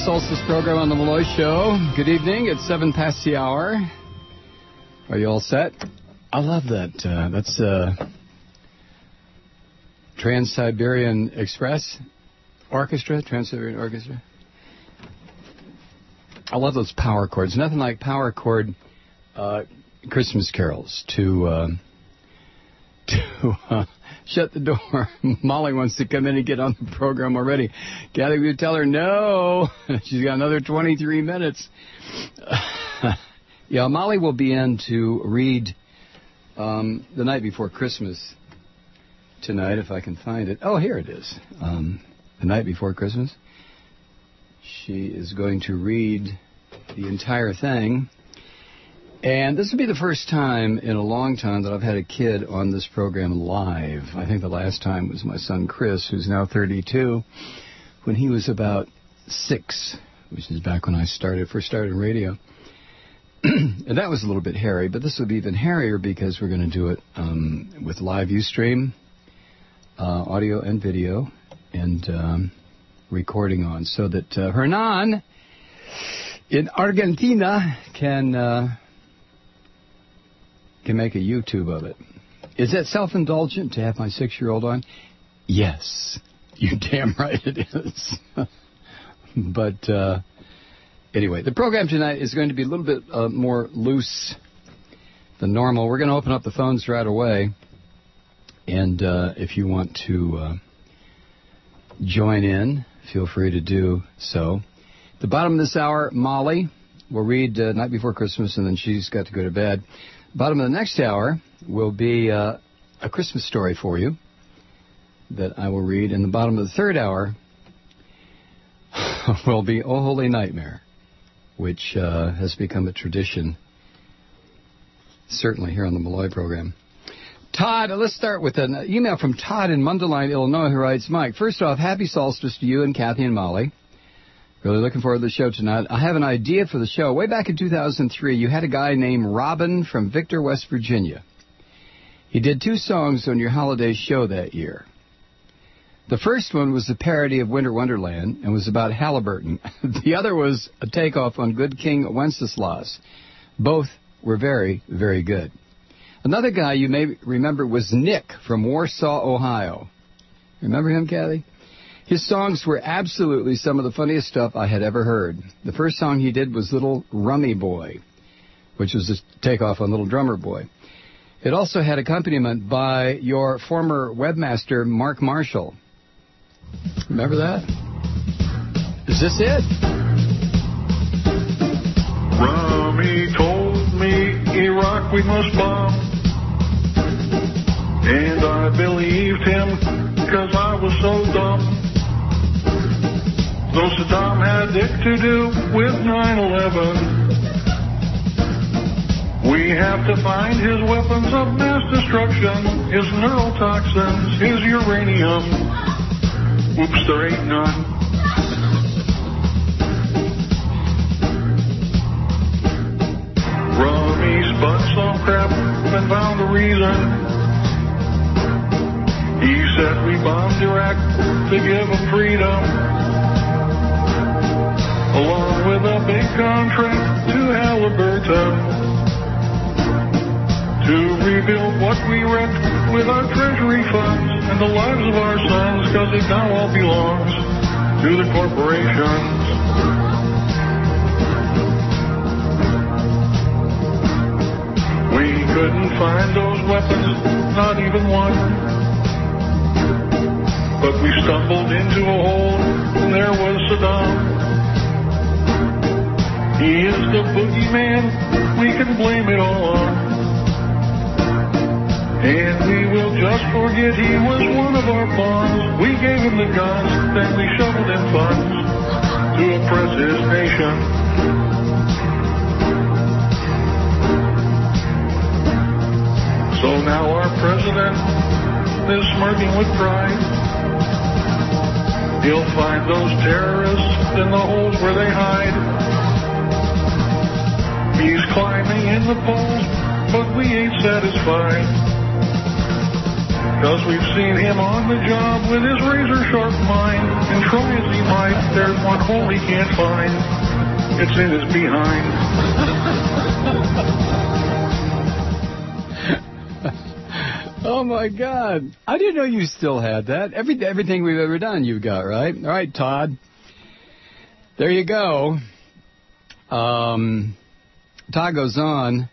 Solstice program on the Malloy Show. Good evening. It's 7 past the hour. Are you all set? I love that. That's Trans-Siberian Express Orchestra. Trans-Siberian Orchestra. I love those power chords. Nothing like power chord Christmas carols to shut the door. Molly wants to come in and get on the program already. Kathy, we tell her no. She's got another 23 minutes. Yeah, Molly will be in to read The Night Before Christmas tonight, if I can find it. Oh, here it is. The Night Before Christmas. She is going to read the entire thing. And this will be the first time in a long time that I've had a kid on this program live. I think the last time was my son Chris, who's now 32, when he was about 6, which is back when I first started radio. And that was a little bit hairy, but this will be even hairier because we're going to do it with live Ustream, audio and video, and recording on, so that Hernan in Argentina can make a YouTube of it. Is that self-indulgent to have my 6-year-old on? Yes. You damn right it is. But anyway, the program tonight is going to be a little bit more loose than normal. We're going to open up the phones right away. And if you want to join in, feel free to do so. At the bottom of this hour, Molly will read Night Before Christmas, and then she's got to go to bed. Bottom of the next hour will be a Christmas story for you that I will read. And the bottom of the third hour will be Oh Holy Nightmare, which has become a tradition, certainly here on the Malloy program. Todd, let's start with an email from Todd in Mundelein, Illinois, who writes, Mike, first off, happy solstice to you and Kathy and Molly. Really looking forward to the show tonight. I have an idea for the show. Way back in 2003, you had a guy named Robin from Victor, West Virginia. He did 2 songs on your holiday show that year. The first one was a parody of Winter Wonderland and was about Halliburton. The other was a takeoff on Good King Wenceslas. Both were very, very good. Another guy you may remember was Nick from Warsaw, Ohio. Remember him, Kathy? His songs were absolutely some of the funniest stuff I had ever heard. The first song he did was Little Rummy Boy, which was a takeoff on Little Drummer Boy. It also had accompaniment by your former webmaster, Mark Marshall. Remember that? Is this it? Rummy told me Iraq we must bomb, and I believed him because I was so dumb. Though Saddam had dick to do with 9/11, we have to find his weapons of mass destruction, his neurotoxins, his uranium. Oops, there ain't none. Rummy spun some crap and found a reason. He said we bombed Iraq to give them freedom, along with a big contract to Halliburton to rebuild what we wrecked with our treasury funds and the lives of our sons, because it now all belongs to the corporations. We couldn't find those weapons, not even one, but we stumbled into a hole and there was Saddam. He is the boogeyman, we can blame it all on. And we will just forget he was one of our pawns. We gave him the guns, then we shoveled in funds to oppress his nation. So now our president is smirking with pride. He'll find those terrorists in the holes where they hide. He's climbing in the polls, but we ain't satisfied, 'cause we've seen him on the job with his razor-sharp mind. And try as he might, there's one hole he can't find. It's in his behind. Oh, my God. I didn't know you still had that. Everything we've ever done you've got, right? All right, Todd. There you go. Todd goes on.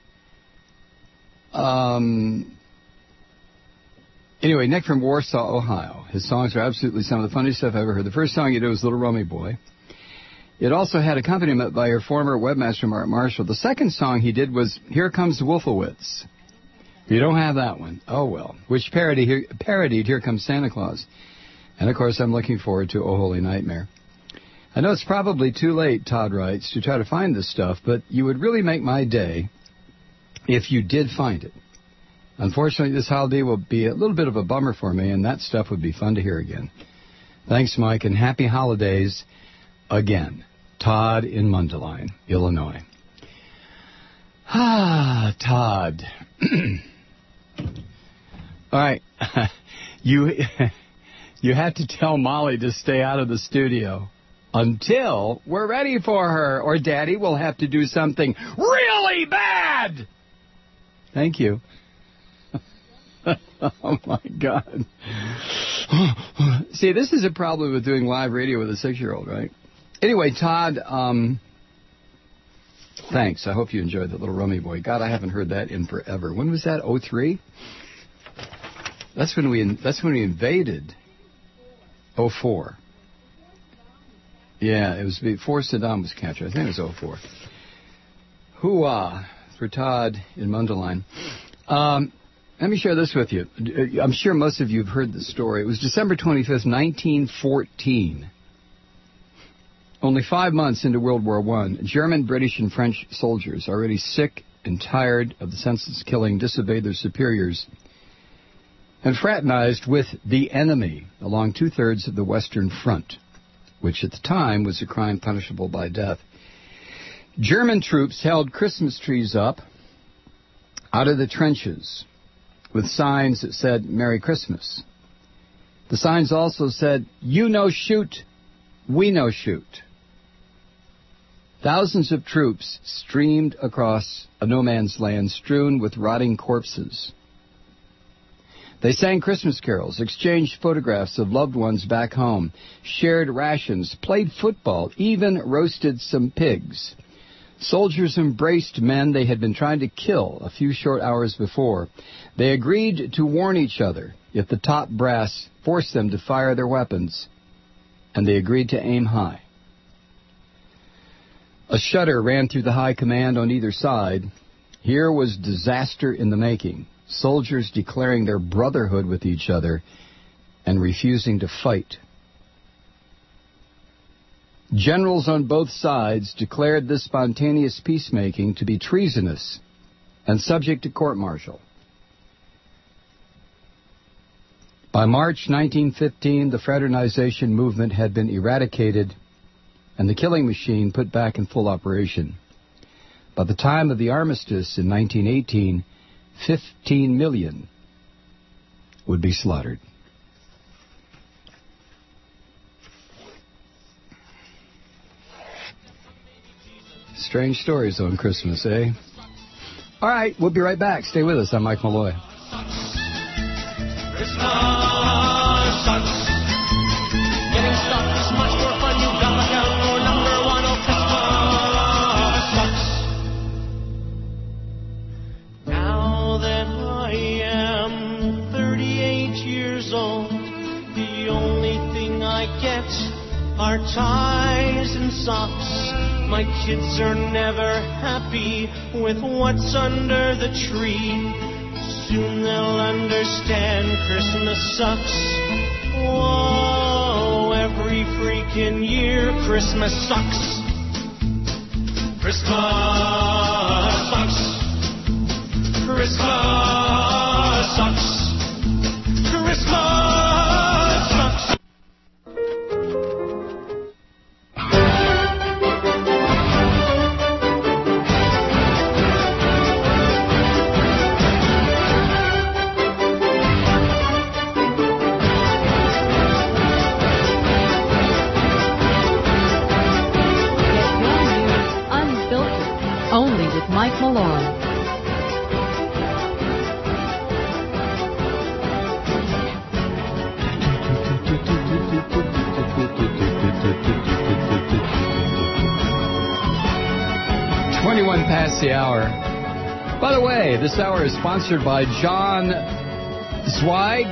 Anyway, Nick from Warsaw, Ohio. His songs are absolutely some of the funniest stuff I've ever heard. The first song he did was Little Rummy Boy. It also had accompaniment by your former webmaster, Mark Marshall. The second song he did was Here Comes Wolfowitz. You don't have that one. Oh, well. Which parodied Here Comes Santa Claus. And, of course, I'm looking forward to Oh Holy Nightmare. I know it's probably too late, Todd writes, to try to find this stuff, but you would really make my day if you did find it. Unfortunately, this holiday will be a little bit of a bummer for me, and that stuff would be fun to hear again. Thanks, Mike, and happy holidays again. Todd in Mundelein, Illinois. Ah, Todd. All right. You had to tell Molly to stay out of the studio until we're ready for her, or Daddy will have to do something really bad. Thank you. Oh, my God. See, this is a problem with doing live radio with a 6-year-old, right? Anyway, Todd, thanks. I hope you enjoyed the Little Rummy Boy. God, I haven't heard that in forever. When was that? 03? That's when we invaded. 04. Yeah, it was before Saddam was captured. I think it was 04. Hoo-ah for Todd in Mundelein. Let me share this with you. I'm sure most of you have heard this story. It was December 25th, 1914. Only 5 months into World War I, German, British, and French soldiers, already sick and tired of the senseless killing, disobeyed their superiors and fraternized with the enemy along 2/3 of the Western Front, which at the time was a crime punishable by death. German troops held Christmas trees up out of the trenches with signs that said, Merry Christmas. The signs also said, you no shoot, we no shoot. Thousands of troops streamed across a no-man's land strewn with rotting corpses. They sang Christmas carols, exchanged photographs of loved ones back home, shared rations, played football, even roasted some pigs. Soldiers embraced men they had been trying to kill a few short hours before. They agreed to warn each other if the top brass forced them to fire their weapons, and they agreed to aim high. A shudder ran through the high command on either side. Here was disaster in the making, soldiers declaring their brotherhood with each other and refusing to fight. Generals on both sides declared this spontaneous peacemaking to be treasonous and subject to court-martial. By March 1915, the fraternization movement had been eradicated and the killing machine put back in full operation. By the time of the armistice in 1918, 15 million would be slaughtered. Strange stories on Christmas, eh? All right, we'll be right back. Stay with us. I'm Mike Malloy. Christmas sucks. Getting stuck is much more fun. You got the count for number one. Oh, Christmas sucks. Now that I am 38 years old, the only thing I get are ties and socks. My kids are never happy with what's under the tree. Soon they'll understand Christmas sucks. Whoa, every freaking year Christmas sucks. Christmas sucks. Christmas sucks. Christmas sucks. past the hour. By the way, this hour is sponsored by John Zweig.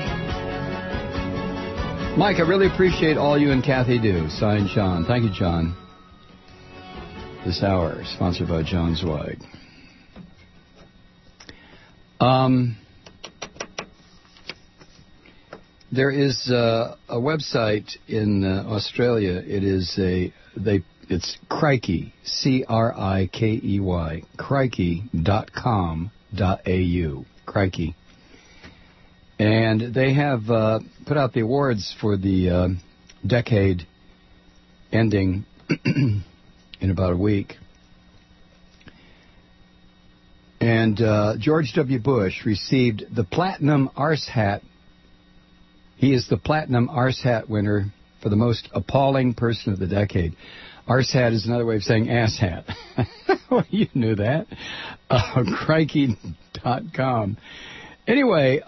Mike, I really appreciate all you and Kathy do. Signed, John. Thank you, John. This hour is sponsored by John Zweig. There is a website in Australia. It's Crikey, C-R-I-K-E-Y, crikey.com.au, Crikey. And they have put out the awards for the decade ending in about a week. And George W. Bush received the Platinum Arse Hat. He is the Platinum Arse Hat winner for the most appalling person of the decade. Arse Hat is another way of saying ass hat. Well, you knew that. Crikey.com. Anyway,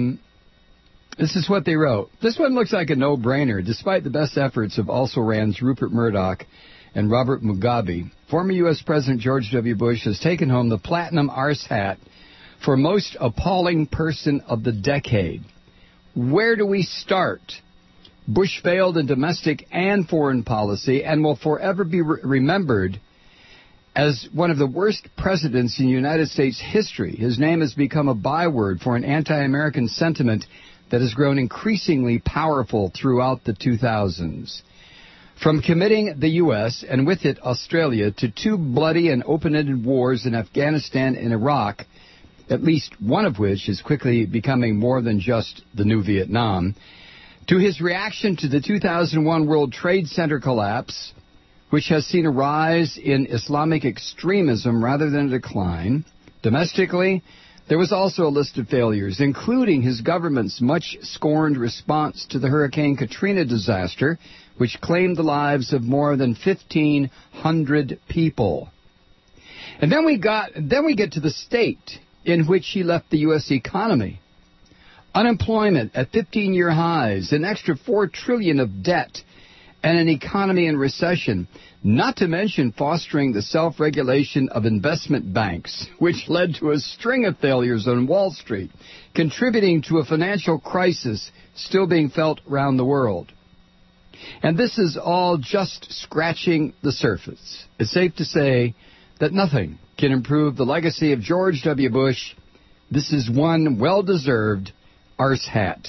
this is what they wrote. This one looks like a no-brainer. Despite the best efforts of also-rans Rupert Murdoch and Robert Mugabe, former U.S. President George W. Bush has taken home the Platinum Arse Hat for most appalling person of the decade. Where do we start? Bush failed in domestic and foreign policy and will forever be remembered as one of the worst presidents in United States history. His name has become a byword for an anti-American sentiment that has grown increasingly powerful throughout the 2000s. From committing the U.S. and with it Australia to two bloody and open-ended wars in Afghanistan and Iraq, at least one of which is quickly becoming more than just the new Vietnam, to his reaction to the 2001 World Trade Center collapse, which has seen a rise in Islamic extremism rather than a decline. Domestically, there was also a list of failures, including his government's much-scorned response to the Hurricane Katrina disaster, which claimed the lives of more than 1,500 people. And then we get to the state in which he left the U.S. economy. Unemployment at 15-year highs, an extra $4 trillion of debt, and an economy in recession, not to mention fostering the self-regulation of investment banks, which led to a string of failures on Wall Street, contributing to a financial crisis still being felt around the world. And this is all just scratching the surface. It's safe to say that nothing can improve the legacy of George W. Bush. This is one well-deserved arse hat.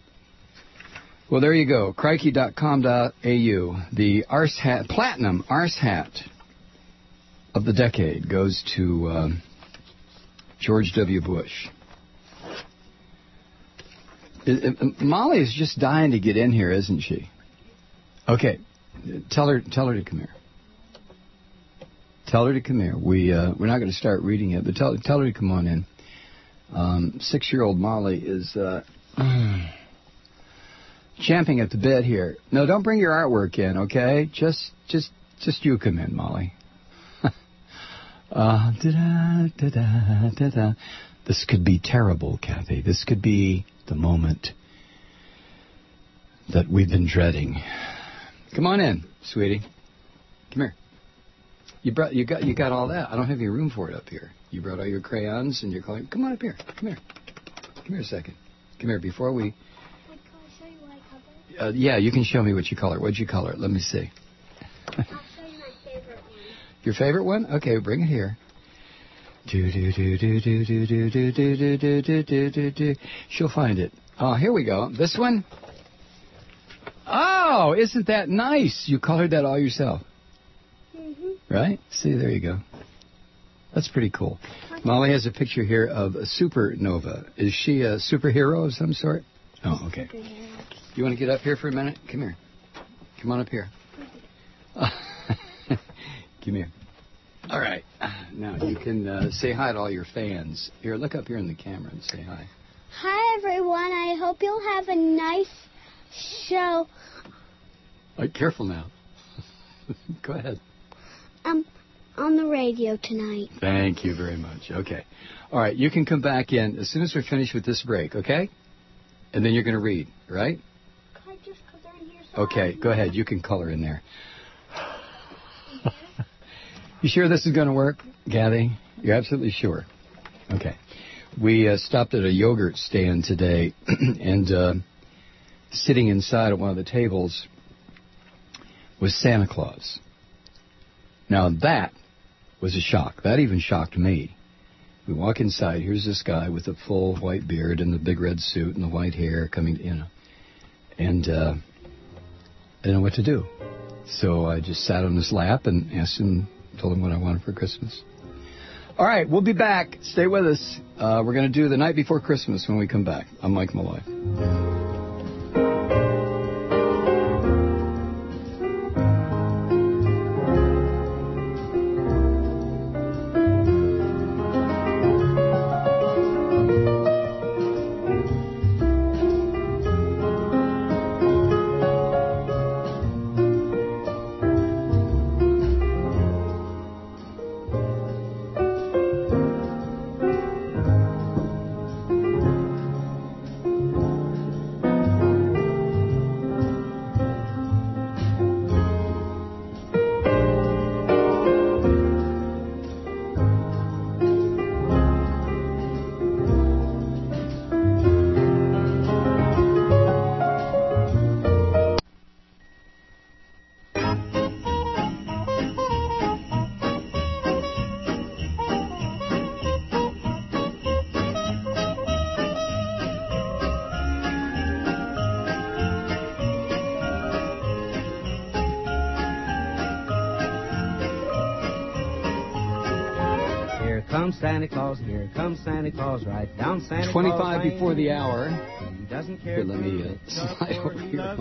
Well, there you go. Crikey.com.au. The arse hat, Platinum Arse Hat of the decade goes to George W. Bush. Molly is just dying to get in here, isn't she? Okay. Tell her to come here. Tell her to come here. We're not going to start reading it, but tell her to come on in. 6-year-old Molly is champing at the bit here. No, don't bring your artwork in, okay? Just you come in, Molly. This could be terrible, Kathy. This could be the moment that we've been dreading. Come on in, sweetie. Come here. You got all that. I don't have any room for it up here. You brought all your crayons and your color. Come on up here. Come here. Come here a second. Come here before we. Can I show you what I colored? Yeah, you can show me what you color. What'd you color? Let me see. I'll show you my favorite one. Your favorite one? Okay, bring it here. She'll find it. Oh, here we go. This one. Oh, isn't that nice? You colored that all yourself. Right? See, there you go. That's pretty cool. Molly has a picture here of a supernova. Is she a superhero of some sort? Oh, okay. You want to get up here for a minute? Come here. Come on up here. Come here. All right. Now, you can say hi to all your fans. Here, look up here in the camera and say hi. Hi, everyone. I hope you'll have a nice show. Careful now. Go ahead. On the radio tonight. Thank you very much. Okay. All right, you can come back in as soon as we're finished with this break, okay? And then you're going to read, right? Can I just color in here? So Okay, go ahead. You can color in there. You sure this is going to work, Kathy? You're absolutely sure? Okay. We stopped at a yogurt stand today, and sitting inside at one of the tables was Santa Claus. Now, that was a shock. That even shocked me. We walk inside. Here's this guy with a full white beard and the big red suit and the white hair coming, and I didn't know what to do. So I just sat on his lap and asked him, told him what I wanted for Christmas. All right, we'll be back. Stay with us. We're going to do The Night Before Christmas when we come back. I'm Mike Malloy. 25 before the hour. Here, let me slide over here.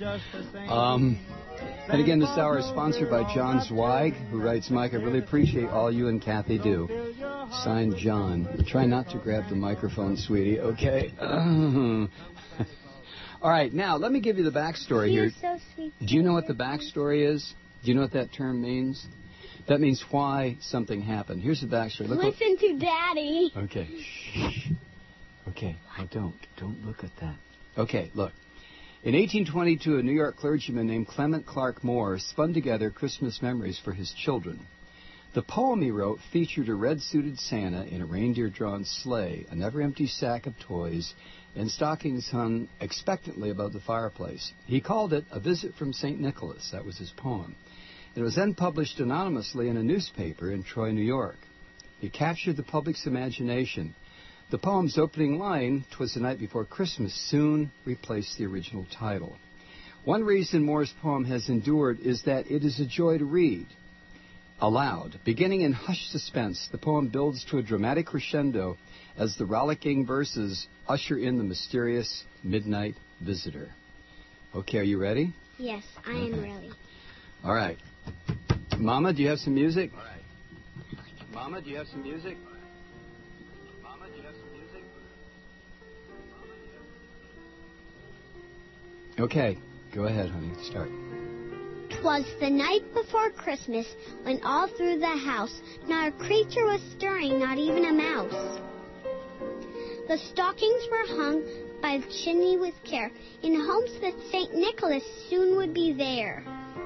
And again, this hour is sponsored by John Zweig, who writes, Mike, I really appreciate all you and Kathy do. Signed, John. Try not to grab the microphone, sweetie, okay? All right, now, let me give you the backstory here. So sweet. Do you know what the backstory is? Do you know what that term means? That means why something happened. Here's the backstory. Listen to Daddy. Okay. Shh. Okay. Now don't look at that. Okay, look. In 1822, a New York clergyman named Clement Clark Moore spun together Christmas memories for his children. The poem he wrote featured a red-suited Santa in a reindeer-drawn sleigh, a never-empty sack of toys, and stockings hung expectantly above the fireplace. He called it A Visit from St. Nicholas. That was his poem. It was then published anonymously in a newspaper in Troy, New York. It captured the public's imagination. The poem's opening line, "'Twas the Night Before Christmas," soon replaced the original title. One reason Moore's poem has endured is that it is a joy to read aloud. Beginning in hushed suspense, the poem builds to a dramatic crescendo as the rollicking verses usher in the mysterious midnight visitor. Okay, are you ready? Yes, I am ready. All right. Mama, do you have some music? All right. Mama, do you have some music? Mama, do you have some music? Okay, go ahead, honey. Start. 'Twas the night before Christmas, when all through the house not a creature was stirring, not even a mouse. The stockings were hung by the chimney with care, in hopes that St. Nicholas soon would be there.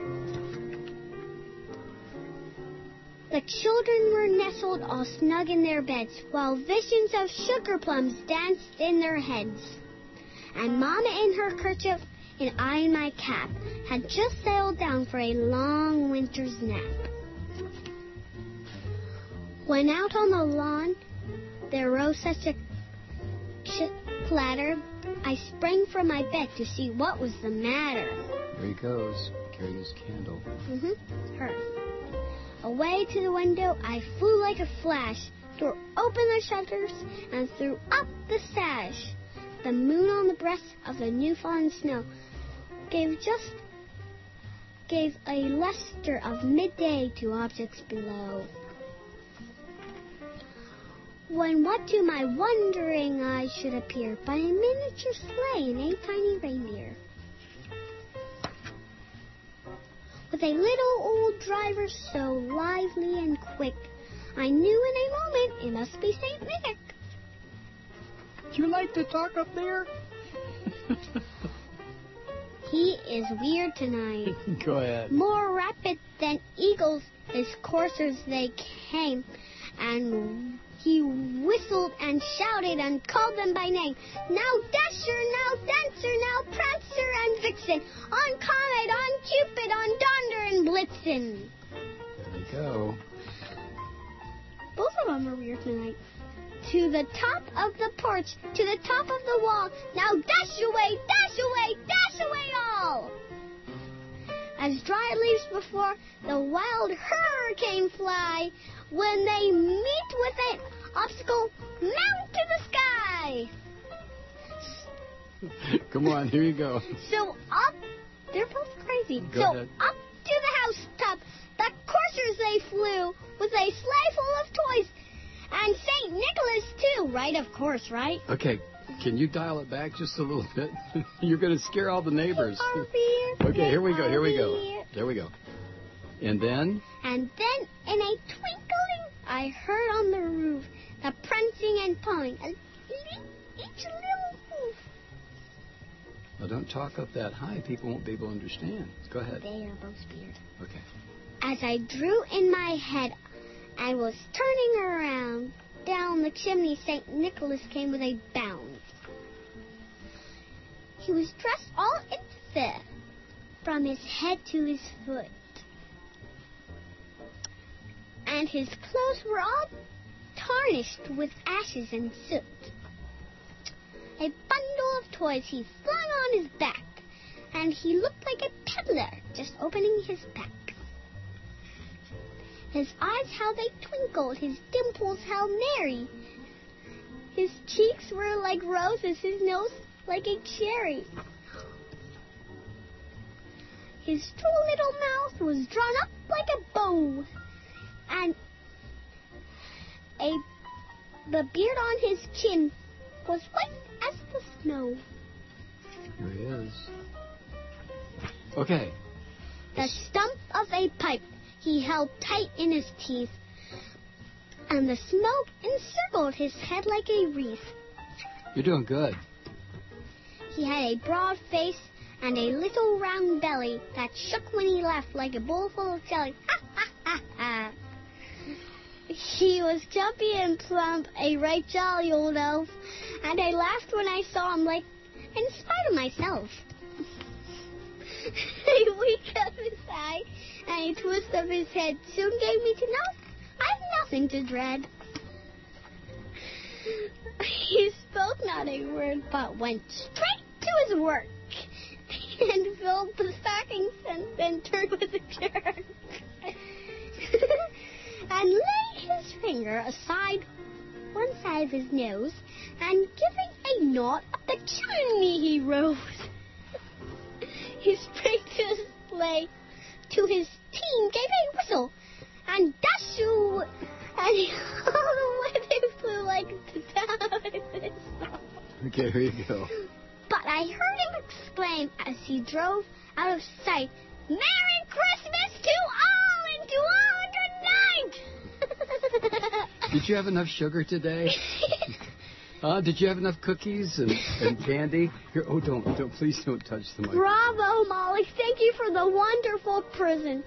The children were nestled all snug in their beds, while visions of sugar plums danced in their heads. And Mama in her kerchief, and I in my cap, had just settled down for a long winter's nap. When out on the lawn there rose such a clatter, I sprang from my bed to see what was the matter. There he goes, carrying his candle. Her. Away to the window I flew like a flash, tore open the shutters, and threw up the sash. The moon on the breast of the new-fallen snow gave a luster of midday to objects below. When what to my wondering eyes should appear but a miniature sleigh and 8 tiny reindeer, with a little old driver so lively and quick, I knew in a moment it must be St. Nick. Do you like to talk up there? he is weird tonight. Go ahead. More rapid than eagles, as coursers they came, and he whistled and shouted and called them by name. Now Dasher, now Dancer, now Prancer and Vixen, on Comet, on Cupid, on Donder and Blitzen. There you go. Both of them are weird tonight. To the top of the porch, to the top of the wall, now dash away, dash away, dash away all! As dry leaves before the wild hurricane fly, when they meet with an obstacle, mount to the sky! Come on, here you go. So up, they're both crazy. Go so ahead. up to the housetop, the coursers they flew, with a sleigh full of toys, and St. Nicholas too, right? Of course, right? Okay, can you dial it back just a little bit? You're going to scare all the neighbors. Okay, here we go, here we go. There we go. And then? And then, in a twinkling, I heard on the roof the prancing and pawing, each little hoof. Well, don't talk up that high. People won't be able to understand. Go ahead. They are both weird. Okay. As I drew in my head, I was turning around. Down the chimney, St. Nicholas came with a bound. He was dressed all in fur, from his head to his foot. And his clothes were all tarnished with ashes and soot. A bundle of toys he flung on his back, and he looked like a peddler just opening his pack. His eyes, how they twinkled, his dimples, how merry. His cheeks were like roses, his nose like a cherry. His true little mouth was drawn up like a bow, and the beard on his chin was white as the snow. Here he is. Okay. The stump of a pipe he held tight in his teeth, and the smoke encircled his head like a wreath. You're doing good. He had a broad face and a little round belly that shook when he laughed like a bowl full of jelly. Ha, ha, ha, ha. He was jumpy and plump, a right jolly old elf, and I laughed when I saw him, like, in spite of myself. A wink of his eye and a twist of his head soon gave me to know I've nothing to dread. He spoke not a word, but went straight to his work, and filled the stockings and then turned with a jerk, and laid his finger aside one side of his nose, and giving a nod up the chimney he rose. He sprang to his sleigh, to his team gave a whistle, and Dashu, and all the way they flew like the down of his song. Okay, here you go. But I heard him exclaim as he drove out of sight, "Merry Christmas to all, and to all a good night!" Did you have enough sugar today? Did you have enough cookies and candy? Here, please don't touch the mic. Bravo, Molly. Thank you for the wonderful present.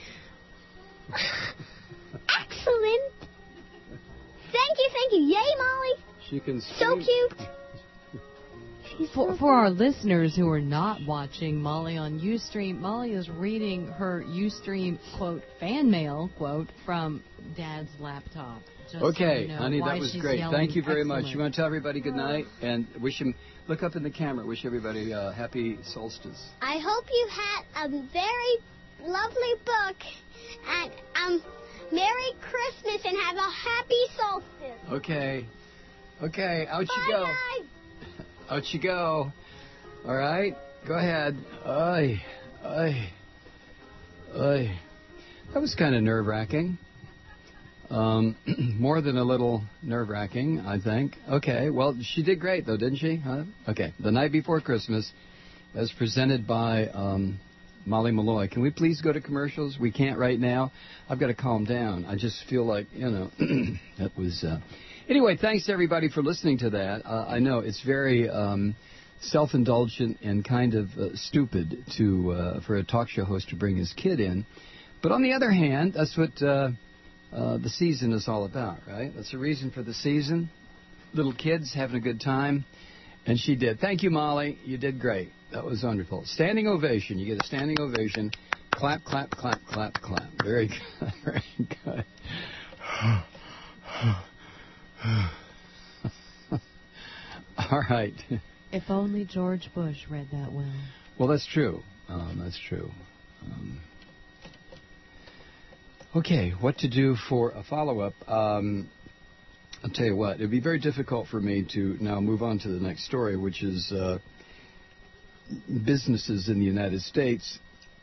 Excellent. Thank you. Yay, Molly. She can So cute. For our listeners who are not watching Molly on Ustream, Molly is reading her Ustream, quote, fan mail, quote, from Dad's laptop. Okay, honey, that was great. Thank you very much. You want to tell everybody good night and wish them, look up in the camera, wish everybody happy solstice. I hope you had a very lovely book, and Merry Christmas, and have a happy solstice. Okay, out you go. Bye. Out you go. All right, go ahead. Ay. That was kind of nerve-wracking. More than a little nerve-wracking, I think. Okay, well, she did great, though, didn't she? Huh? Okay, The Night Before Christmas, as presented by Molly Malloy. Can we please go to commercials? We can't right now. I've got to calm down. I just feel like, that was... Anyway, thanks to everybody for listening to that. I know it's very self-indulgent and kind of stupid for a talk show host to bring his kid in. But on the other hand, that's what the season is all about, right? That's the reason for the season. Little kids having a good time. And she did. Thank you, Molly. You did great. That was wonderful. Standing ovation. You get a standing ovation. Clap, clap, clap, clap, clap. Very good. Very good. All right. If only George Bush read that well. Well, that's true. That's true. Okay, what to do for a follow-up? I'll tell you what, it would be very difficult for me to now move on to the next story, which is businesses in the United States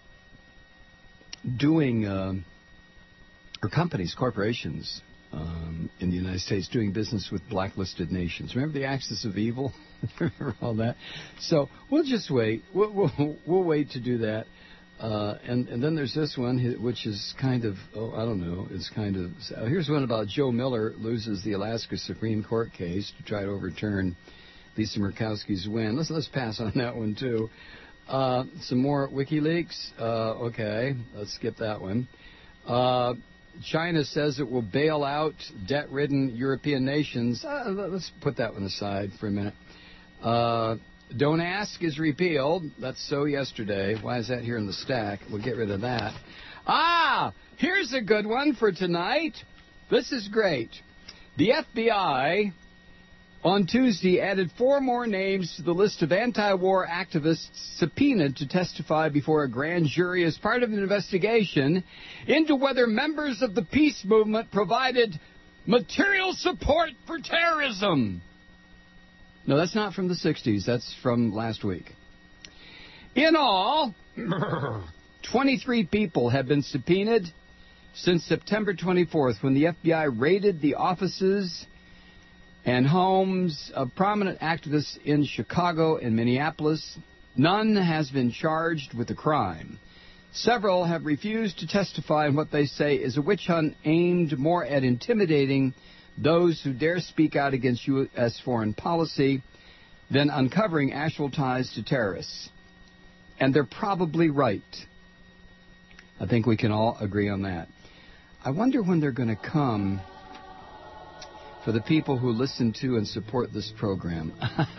doing, or companies, corporations in the United States doing business with blacklisted nations. Remember the axis of evil? Remember all that? So we'll just wait. We'll wait to do that. And then there's this one, which is kind of, I don't know, it's kind of, here's one about Joe Miller loses the Alaska Supreme Court case to try to overturn Lisa Murkowski's win. Let's pass on that one, too. Some more WikiLeaks. Okay, let's skip that one. China says it will bail out debt-ridden European nations. Let's put that one aside for a minute. Don't Ask is repealed. That's so yesterday. Why is that here in the stack? We'll get rid of that. Here's a good one for tonight. This is great. The FBI on Tuesday added 4 more names to the list of anti-war activists subpoenaed to testify before a grand jury as part of an investigation into whether members of the peace movement provided material support for terrorism. No, that's not from the 60s. That's from last week. In all, 23 people have been subpoenaed since September 24th, when the FBI raided the offices and homes of prominent activists in Chicago and Minneapolis. None has been charged with the crime. Several have refused to testify in what they say is a witch hunt aimed more at intimidating those who dare speak out against U.S. foreign policy than uncovering actual ties to terrorists. And they're probably right. I think we can all agree on that. I wonder when they're going to come for the people who listen to and support this program.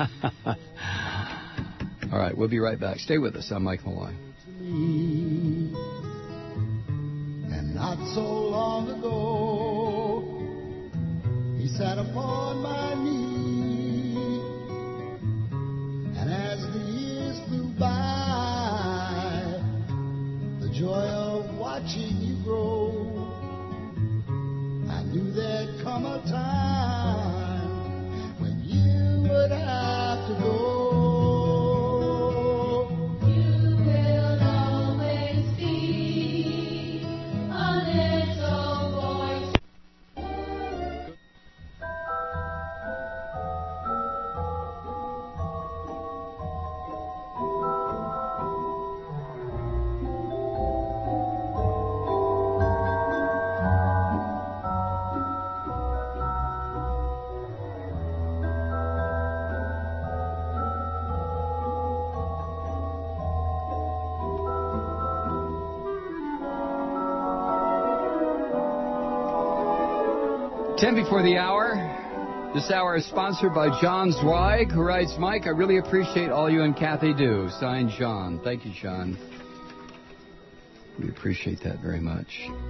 All right, we'll be right back. Stay with us. I'm Mike Malloy. And not so long ago, he sat upon my knee, and as the years flew by, the joy of watching you grow, I knew there'd come a time when you would have to go. Ten before the hour. This hour is sponsored by John Zweig, who writes, Mike, I really appreciate all you and Kathy do. Signed, John. Thank you, John. We appreciate that very much.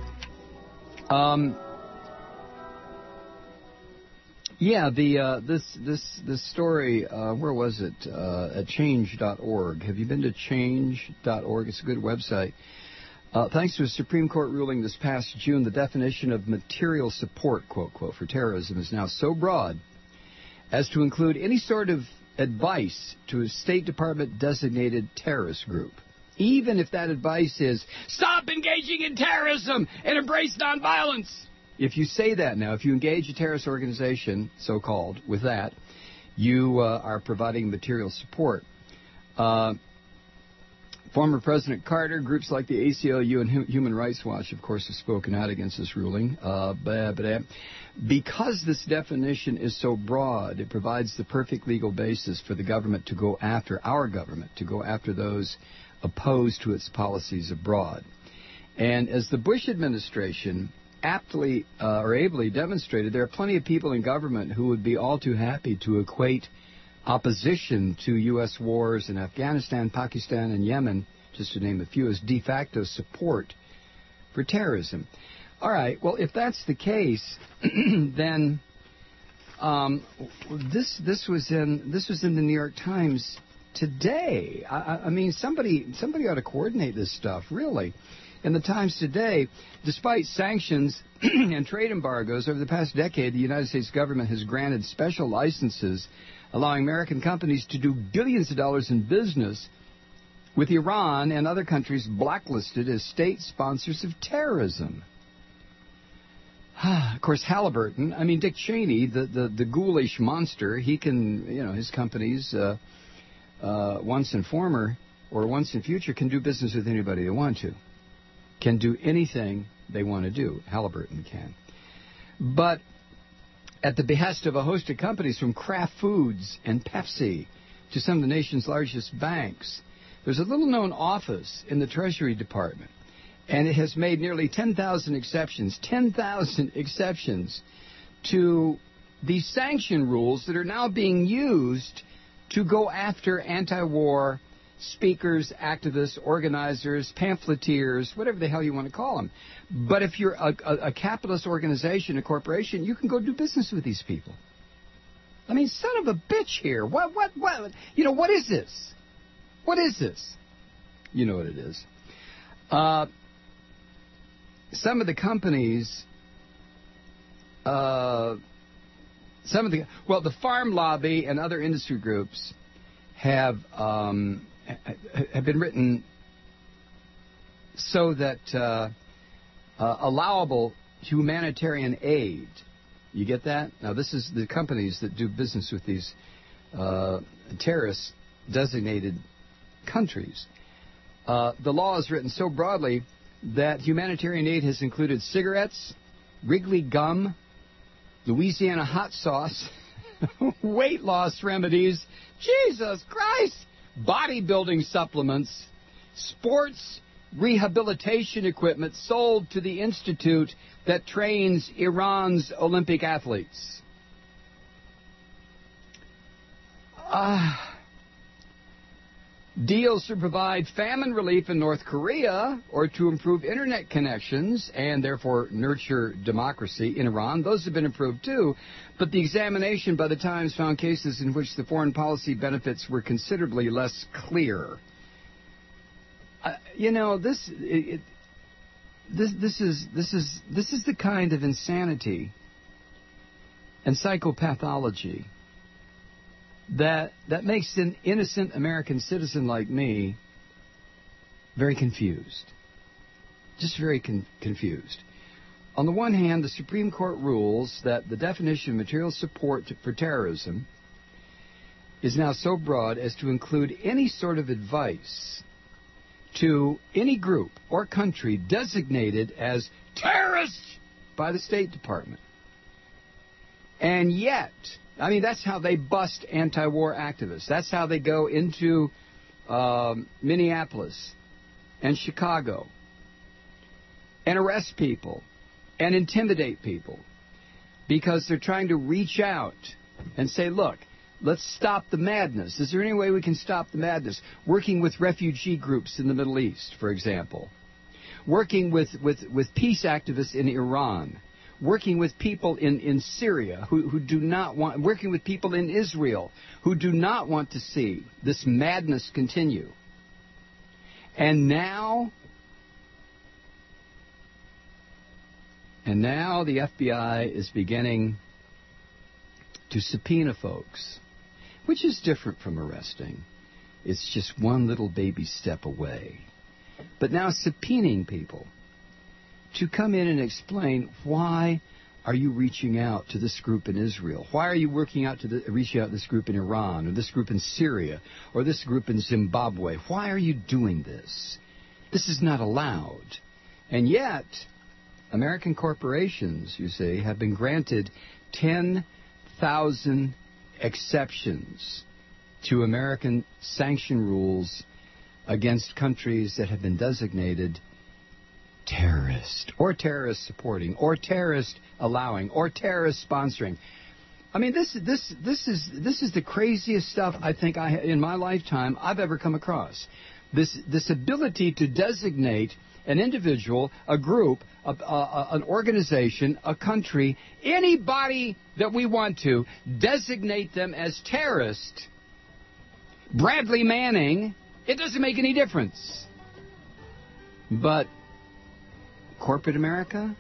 This story, where was it? At change.org. Have you been to change.org? It's a good website. Thanks to a Supreme Court ruling this past June, the definition of material support, quote, quote, for terrorism is now so broad as to include any sort of advice to a State Department designated terrorist group. Even if that advice is, stop engaging in terrorism and embrace nonviolence. If you say that now, if you engage a terrorist organization, so-called, with that, you are providing material support. Former President Carter, groups like the ACLU and Human Rights Watch, of course, have spoken out against this ruling. Because this definition is so broad, it provides the perfect legal basis for the government to go after, our government, to go after those opposed to its policies abroad. And as the Bush administration aptly or ably demonstrated, there are plenty of people in government who would be all too happy to equate opposition to U.S. wars in Afghanistan, Pakistan, and Yemen, just to name a few, as de facto support for terrorism. All right, well, if that's the case, then this was in the New York Times today. I mean, somebody ought to coordinate this stuff, really. In the Times today, despite sanctions and trade embargoes over the past decade, the United States government has granted special licenses allowing American companies to do billions of dollars in business with Iran and other countries blacklisted as state sponsors of terrorism. Of course, Halliburton, I mean, Dick Cheney, the ghoulish monster, he can, his companies, once and former or once in future, can do business with anybody they want to. Can do anything they want to do. Halliburton can. But at the behest of a host of companies from Kraft Foods and Pepsi to some of the nation's largest banks, there's a little-known office in the Treasury Department, and it has made nearly 10,000 exceptions to these sanction rules that are now being used to go after anti-war speakers, activists, organizers, pamphleteers, whatever the hell you want to call them. But if you're a capitalist organization, a corporation, you can go do business with these people. I mean, son of a bitch here. What is this? What is this? You know what it is. Some of the companies, the Farm Lobby and other industry groups have been written so that allowable humanitarian aid. You get that? Now, this is the companies that do business with these terrorist designated countries. The law is written so broadly that humanitarian aid has included cigarettes, Wrigley gum, Louisiana hot sauce, weight loss remedies, Jesus Christ, bodybuilding supplements, sports rehabilitation equipment sold to the institute that trains Iran's Olympic athletes. Deals to provide famine relief in North Korea or to improve internet connections and therefore nurture democracy in Iran. Those have been approved too. But the examination by the Times found cases in which the foreign policy benefits were considerably less clear. This is the kind of insanity and psychopathology that makes an innocent American citizen like me very confused. Just very confused. On the one hand, the Supreme Court rules that the definition of material support for terrorism is now so broad as to include any sort of advice to any group or country designated as terrorist by the State Department. And yet, I mean, that's how they bust anti-war activists. That's how they go into Minneapolis and Chicago and arrest people and intimidate people because they're trying to reach out and say, look, let's stop the madness. Is there any way we can stop the madness? Working with refugee groups in the Middle East, for example. Working with peace activists in Iran. Working with people in Syria who do not want, working with people in Israel who do not want to see this madness continue. And now the FBI is beginning to subpoena folks, which is different from arresting. It's just one little baby step away. But now subpoenaing people to come in and explain why are you reaching out to this group in Israel? Why are you reaching out to this group in Iran, or this group in Syria, or this group in Zimbabwe? Why are you doing this? This is not allowed. And yet, American corporations, you see, have been granted 10,000 exceptions to American sanction rules against countries that have been designated terrorist, or terrorist supporting, or terrorist allowing, or terrorist sponsoring. I mean, this is the craziest stuff I think in my lifetime I've ever come across. This ability to designate an individual, a group, an organization, a country, anybody that we want to, designate them as terrorist. Bradley Manning, it doesn't make any difference. But corporate America,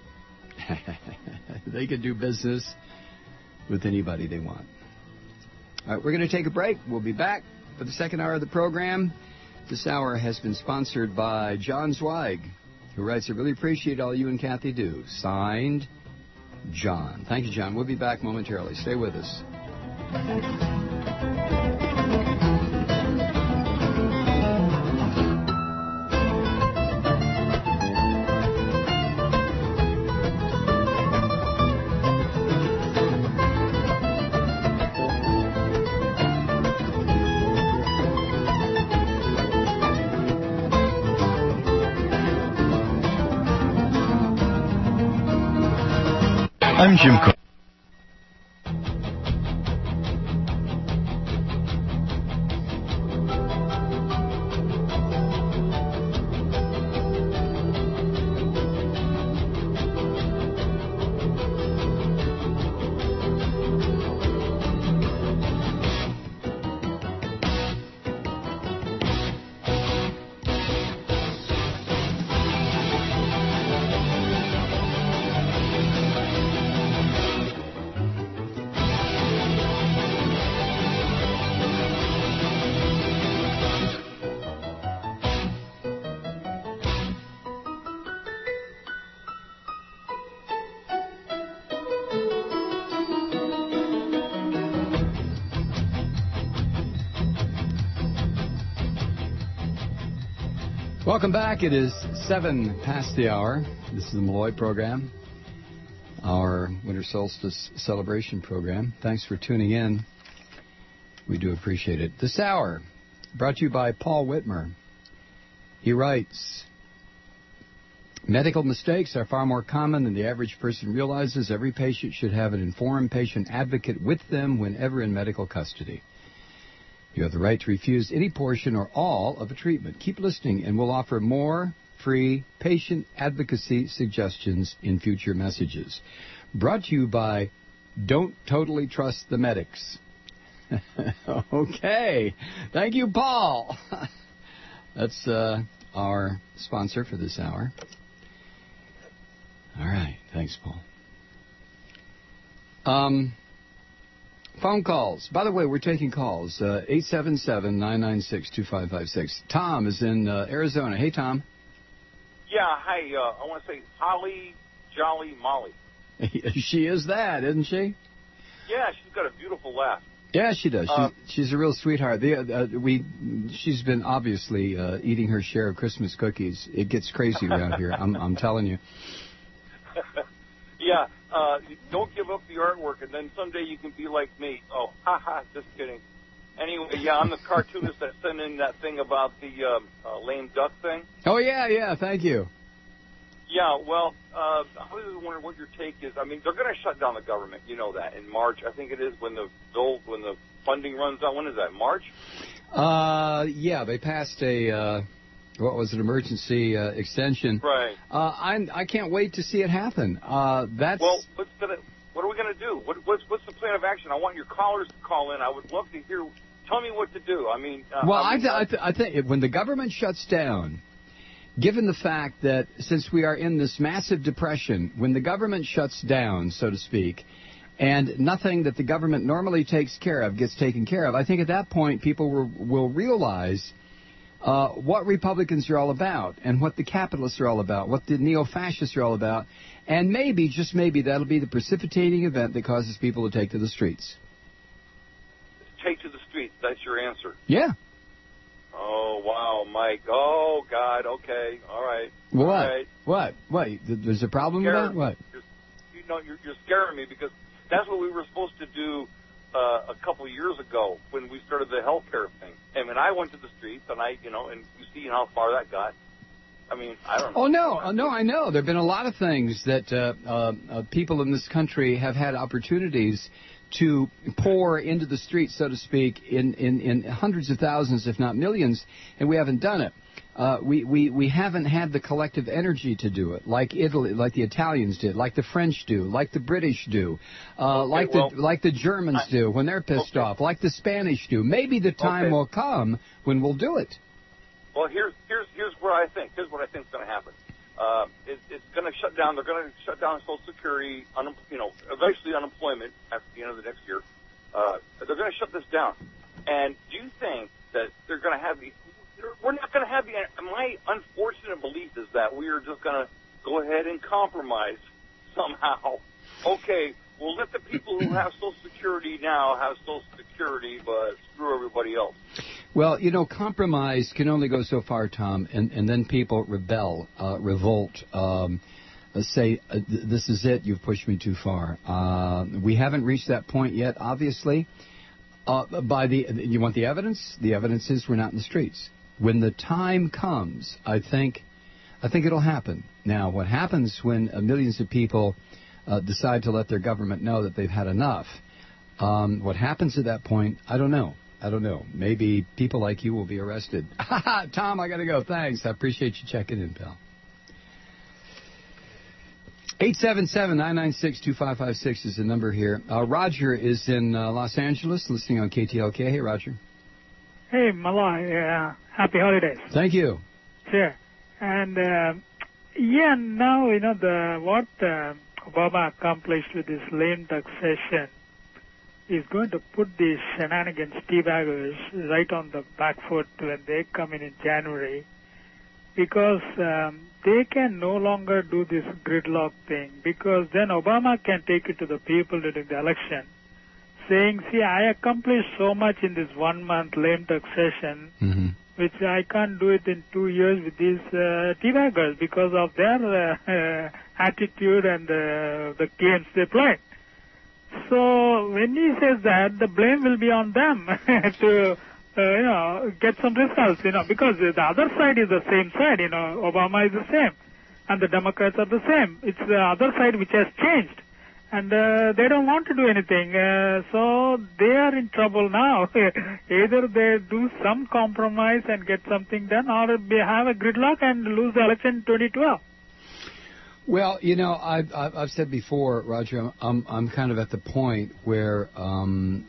they can do business with anybody they want. All right, we're going to take a break. We'll be back for the second hour of the program. This hour has been sponsored by John Zweig, who writes, "I really appreciate all you and Kathy do." Signed, John. Thank you, John. We'll be back momentarily. Stay with us. I'm Jim Cook. Welcome back. It is 7 past the hour. This is the Malloy program, our winter solstice celebration program. Thanks for tuning in. We do appreciate it. This hour brought to you by Paul Whitmer. He writes, medical mistakes are far more common than the average person realizes. Every patient should have an informed patient advocate with them whenever in medical custody. You have the right to refuse any portion or all of a treatment. Keep listening, and we'll offer more free patient advocacy suggestions in future messages. Brought to you by Don't Totally Trust the Medics. Okay. Thank you, Paul. That's our sponsor for this hour. All right. Thanks, Paul. Phone calls. By the way, we're taking calls. 877-996-2556. Tom is in Arizona. Hey, Tom. Yeah, hi. I want to say Holly Jolly Molly. She is that, isn't she? Yeah, she's got a beautiful laugh. Yeah, she does. She's a real sweetheart. She's been obviously eating her share of Christmas cookies. It gets crazy around here. I'm telling you. Yeah. Don't give up the artwork, and then someday you can be like me. Oh, haha, just kidding. Anyway, yeah, I'm the cartoonist that sent in that thing about the lame duck thing. Oh, yeah, thank you. Yeah, well, I was just wondering what your take is. I mean, they're going to shut down the government, you know that, in March. I think it is when the funding runs out. When is that, March? Yeah, they passed an emergency extension. Right. I can't wait to see it happen. Well, what are we going to do? What's the plan of action? I want your callers to call in. I would love to hear. Tell me what to do. I mean, I think when the government shuts down, given the fact that since we are in this massive depression, when the government shuts down, so to speak, and nothing that the government normally takes care of gets taken care of, I think at that point people will realize what Republicans are all about and what the capitalists are all about, what the neo-fascists are all about, and maybe, just maybe, that'll be the precipitating event that causes people to take to the streets. Take to the streets, that's your answer? Yeah. Oh, wow, Mike. Oh, God, okay, all right. What? All right. What? There's a problem with that? What? You're scaring me because that's what we were supposed to do a couple of years ago when we started the health care thing. I mean, I went to the streets, and and you see how far that got. I mean, I don't know. Oh, no, I know. There have been a lot of things that people in this country have had opportunities to pour into the streets, so to speak, in hundreds of thousands, if not millions, and we haven't done it. We haven't had the collective energy to do it, like Italy, like the Italians did, like the French do, like the British do, like the Germans do when they're pissed off, like the Spanish do. Maybe the time will come when we'll do it. Well, here's what I think. Here's what I think is going to happen. It's going to shut down. They're going to shut down Social Security, eventually unemployment at the end of the next year. They're going to shut this down. And do you think that they're going to have the? We're not going to have the. My unfortunate belief is that we are just going to go ahead and compromise somehow. Okay, we'll let the people who have Social Security now have Social Security, but screw everybody else. Well, compromise can only go so far, Tom, and then people revolt, say, this is it, you've pushed me too far. We haven't reached that point yet, obviously. You want the evidence? The evidence is we're not in the streets. When the time comes, I think it'll happen. Now, what happens when millions of people decide to let their government know that they've had enough? What happens at that point, I don't know. Maybe people like you will be arrested. Tom, I got to go. Thanks. I appreciate you checking in, pal. 877-996-2556 is the number here. Roger is in Los Angeles, listening on KTLK. Hey, Roger. Hey, Malloy. Happy holidays. Thank you. Sure. And, now, what Obama accomplished with this lame taxation is going to put these shenanigans teabaggers right on the back foot when they come in January, because they can no longer do this gridlock thing, because then Obama can take it to the people during the election, saying, see, I accomplished so much in this 1 month lame taxation, which I can't do it in 2 years with these teabaggers because of their attitude and the games they play. So when he says that, the blame will be on them to, get some results, because the other side is the same side, Obama is the same, and the Democrats are the same. It's the other side which has changed, and they don't want to do anything, so they are in trouble now. Either they do some compromise and get something done, or they have a gridlock and lose the election in 2012. Well, I've said before, Roger, I'm kind of at the point where, I'm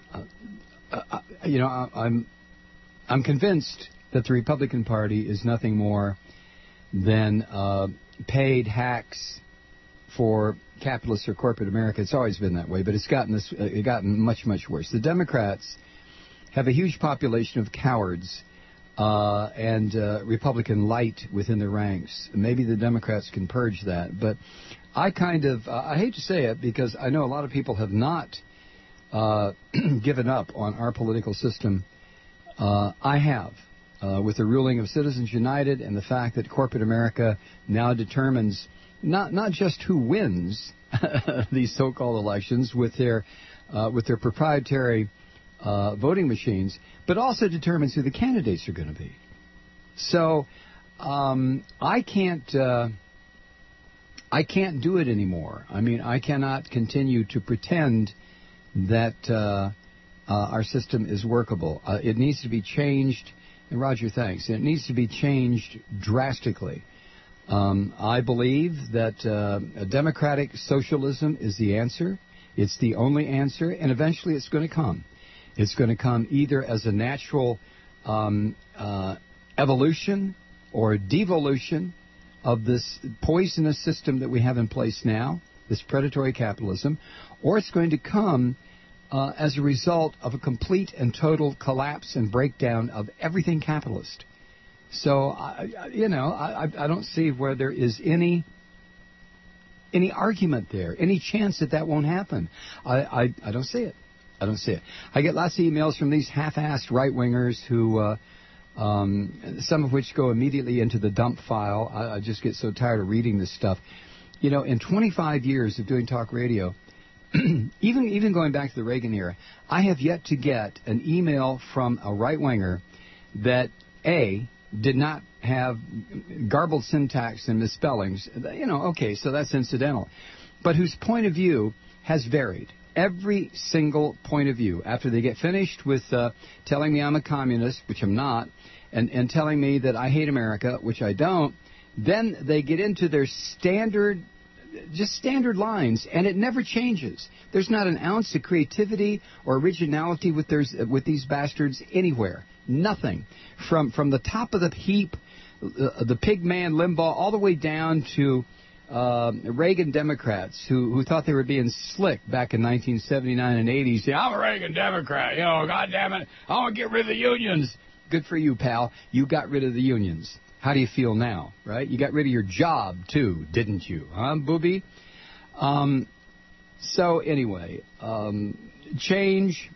convinced that the Republican Party is nothing more than paid hacks for capitalists or corporate America. It's always been that way, but it's gotten much, much worse. The Democrats have a huge population of cowards and Republican light within their ranks. Maybe the Democrats can purge that. But I hate to say it because I know a lot of people have not given up on our political system. I have. With the ruling of Citizens United and the fact that corporate America now determines not just who wins these so-called elections with their proprietary voting machines, but also determines who the candidates are going to be. So I can't do it anymore. I mean, I cannot continue to pretend that our system is workable. It needs to be changed. And Roger, thanks. It needs to be changed drastically. I believe that democratic socialism is the answer. It's the only answer, and eventually it's going to come. It's going to come either as a natural evolution or devolution of this poisonous system that we have in place now, this predatory capitalism, or it's going to come as a result of a complete and total collapse and breakdown of everything capitalist. So, I don't see where there is any argument there, any chance that won't happen. I don't see it. I don't see it. I get lots of emails from these half-assed right-wingers who, some of which go immediately into the dump file. I just get so tired of reading this stuff. In 25 years of doing talk radio, even going back to the Reagan era, I have yet to get an email from a right-winger that, A, did not have garbled syntax and misspellings. Okay, so that's incidental. But whose point of view has varied. Every single point of view. After they get finished with telling me I'm a communist, which I'm not, and telling me that I hate America, which I don't, then they get into their standard lines, and it never changes. There's not an ounce of creativity or originality with these bastards anywhere. Nothing. From the top of the heap, the pig man Limbaugh, all the way down to Reagan Democrats who thought they were being slick back in 1979 and 80. Say, I'm a Reagan Democrat. God damn it, I want to get rid of the unions. Good for you, pal. You got rid of the unions. How do you feel now, right? You got rid of your job, too, didn't you? Huh, booby? So, anyway, change...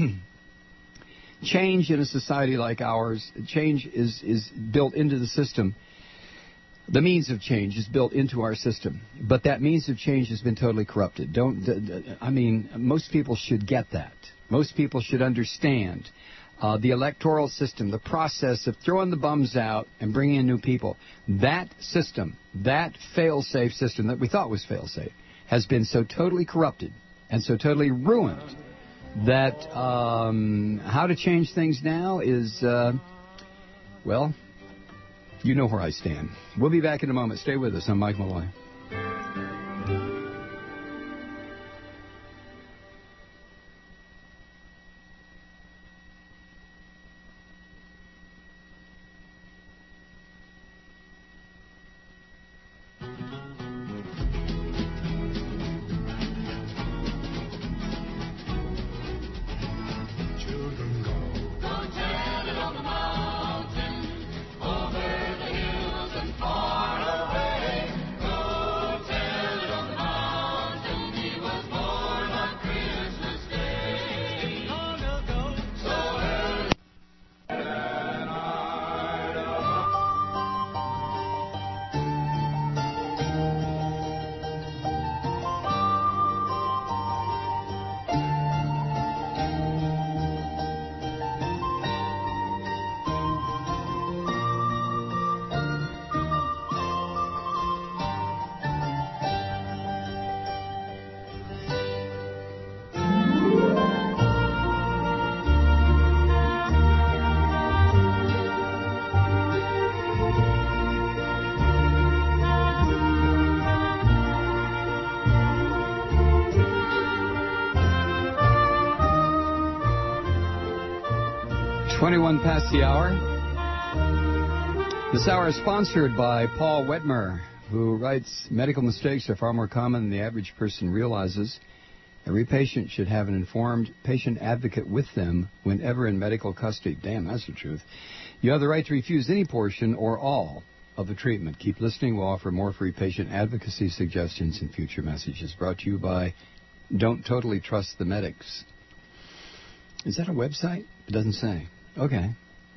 Change in a society like ours, change is built into the system. The means of change is built into our system. But that means of change has been totally corrupted. Most people should get that. Most people should understand the electoral system, the process of throwing the bums out and bringing in new people. That system, that fail-safe system that we thought was fail-safe, has been so totally corrupted and so totally ruined that how to change things now is, well, you know where I stand. We'll be back in a moment. Stay with us. I'm Mike Malloy. Past the hour. This hour is sponsored by Paul Wetmer, who writes, medical mistakes are far more common than the average person realizes. Every patient should have an informed patient advocate with them whenever in medical custody. Damn, that's the truth. You have the right to refuse any portion or all of the treatment. Keep listening. We'll offer more free patient advocacy suggestions in future messages. Brought to you by Don't Totally Trust the Medics. Is that a website? It doesn't say. Okay.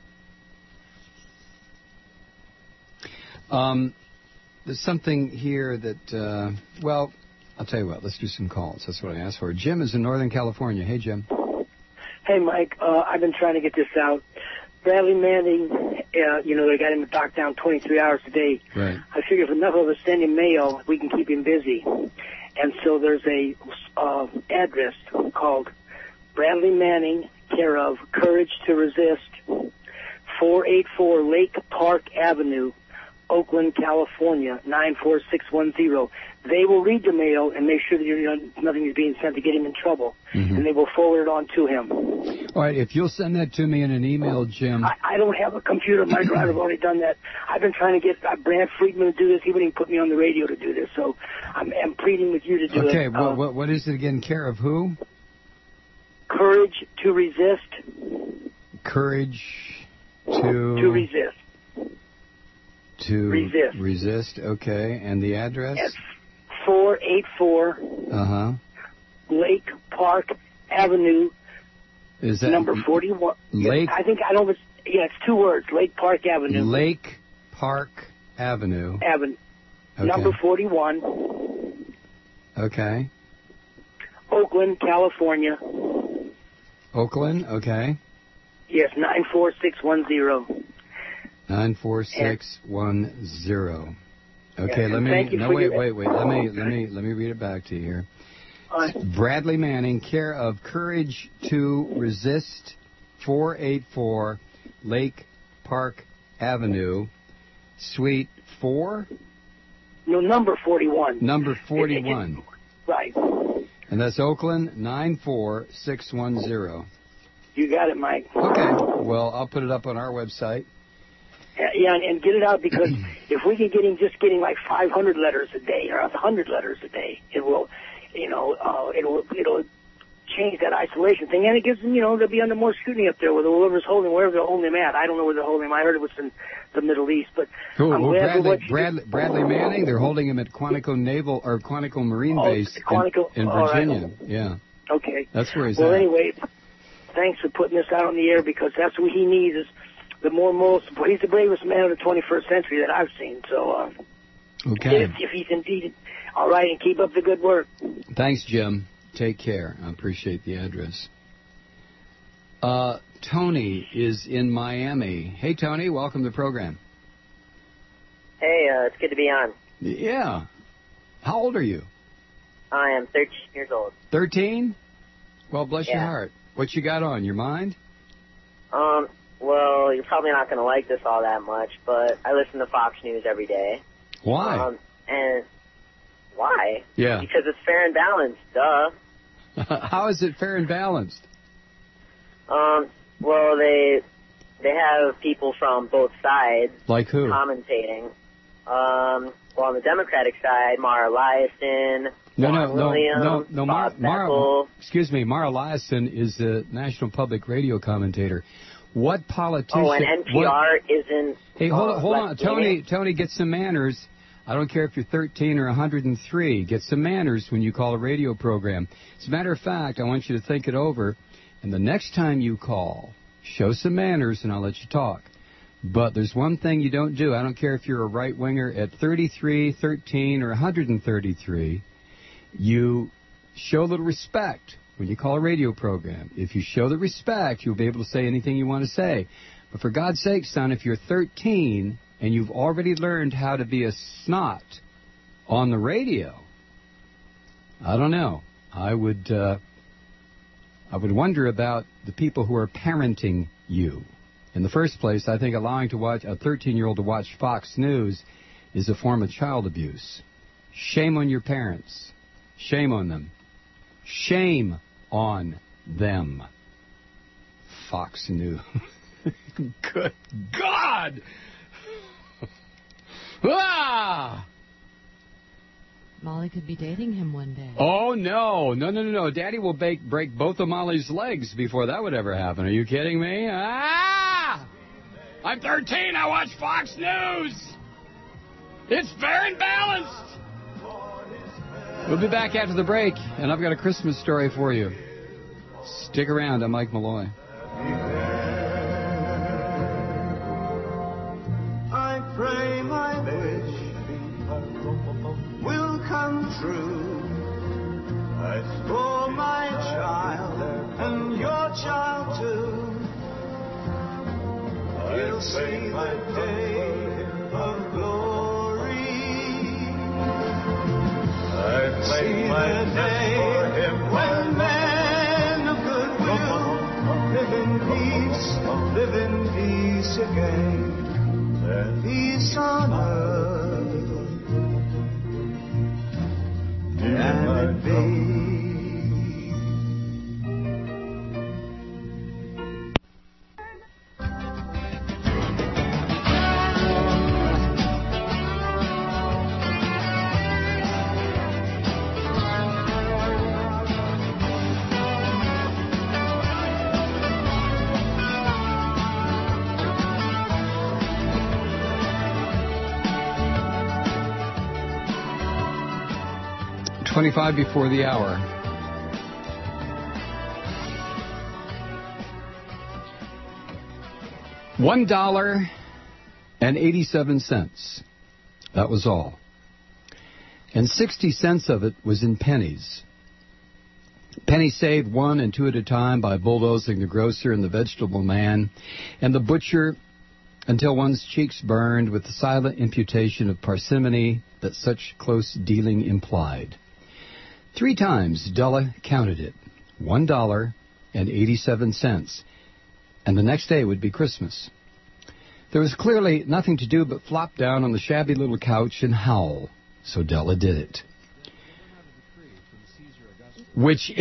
There's something here that, well, I'll tell you what. Let's do some calls. That's what I asked for. Jim is in Northern California. Hey, Jim. Hey, Mike. I've been trying to get this out. Bradley Manning, they got him locked down 23 hours a day. Right. I figure if enough of us send him mail, we can keep him busy. And so there's a address called Bradley Manning, care of Courage to Resist, 484 Lake Park Avenue, Oakland, California, 94610. They will read the mail and make sure that nothing is being sent to get him in trouble, and they will forward it on to him. All right, if you'll send that to me in an email, Jim. I don't have a computer, Michael. I've already done that. I've been trying to get Brad Friedman to do this. He wouldn't even put me on the radio to do this, so I'm pleading with you to do it. Okay, what is it again? Care of who? Courage to Resist. Courage to resist. to resist. Okay, and the address? It's 484 Lake Park Avenue. Is that number 41? Lake? I think I know. It's 2 words. Lake Park Avenue. Lake Park Avenue. Okay. Number 41. Okay. Oakland, California. Oakland. Okay. Yes, 94610. 94610. Okay, yes, let me. No, wait. Let me read it back to you here. Bradley Manning, care of Courage to Resist, 484 Lake Park Avenue, Suite 4. No, number 41. Number 41. Right. And that's Oakland, 94610. You got it, Mike. Okay. Well, I'll put it up on our website. Yeah, and get it out, because if we can getting like 500 letters a day or 100 letters a day, it will, it'll change that isolation thing, and it gives them, they'll be under more scrutiny up there with whoever's wherever they're holding him at. I don't know where they're holding him. I heard it was in the Middle East, but I'm glad Bradley Manning. They're holding him at Quantico Naval or Quantico Marine Base in Virginia. Right. Yeah. Okay. That's where he's at. Well, anyway, thanks for putting this out on the air, because that's what he needs. Is the more moral support. He's the bravest man of the 21st century that I've seen. So, okay. If he's indeed all right, and keep up the good work. Thanks, Jim. Take care. I appreciate the address. Tony is in Miami. Hey, Tony, welcome to the program. Hey, it's good to be on. Yeah. How old are you? I am 13 years old. 13? Well, bless your heart. What you got on your mind? Well, you're probably not going to like this all that much, but I listen to Fox News every day. Why? And why? Yeah. Because it's fair and balanced, duh. How is it fair and balanced? Well, they have people from both sides. Like who? Commentating. Well, on the Democratic side, Mara Liasson, No, Mara, excuse me, Mara Liasson is the National Public Radio commentator. What politician... Oh, and NPR isn't... Hey, hold on. Tony, get some manners. I don't care if you're 13 or 103. Get some manners when you call a radio program. As a matter of fact, I want you to think it over, and the next time you call, show some manners, and I'll let you talk. But there's one thing you don't do. I don't care if you're a right-winger at 33, 13, or 133. You show a little respect when you call a radio program. If you show the respect, you'll be able to say anything you want to say. But for God's sake, son, if you're 13 and you've already learned how to be a snot on the radio, I don't know. I would wonder about the people who are parenting you. In the first place, I think allowing a 13-year-old to watch Fox News is a form of child abuse. Shame on your parents. Shame on them. Shame on them. Fox News. Good God! Ah! Molly could be dating him one day. Oh, no. No. Daddy will break both of Molly's legs before that would ever happen. Are you kidding me? Ah! I'm 13. I watch Fox News. It's fair and balanced. We'll be back after the break, and I've got a Christmas story for you. Stick around. I'm Mike Malloy. I pray my wish will come true. For my child and your child too. We'll see the day of glory. I see the day when men of goodwill live in peace again. Peace on earth, and it be. 25 before the hour. $1.87. That was all. And 60 cents of it was in pennies. Pennies saved 1 and 2 at a time by bulldozing the grocer and the vegetable man and the butcher until one's cheeks burned with the silent imputation of parsimony that such close dealing implied. 3 times Della counted it. $1.87. And the next day would be Christmas. There was clearly nothing to do but flop down on the shabby little couch and howl. So Della did it. Which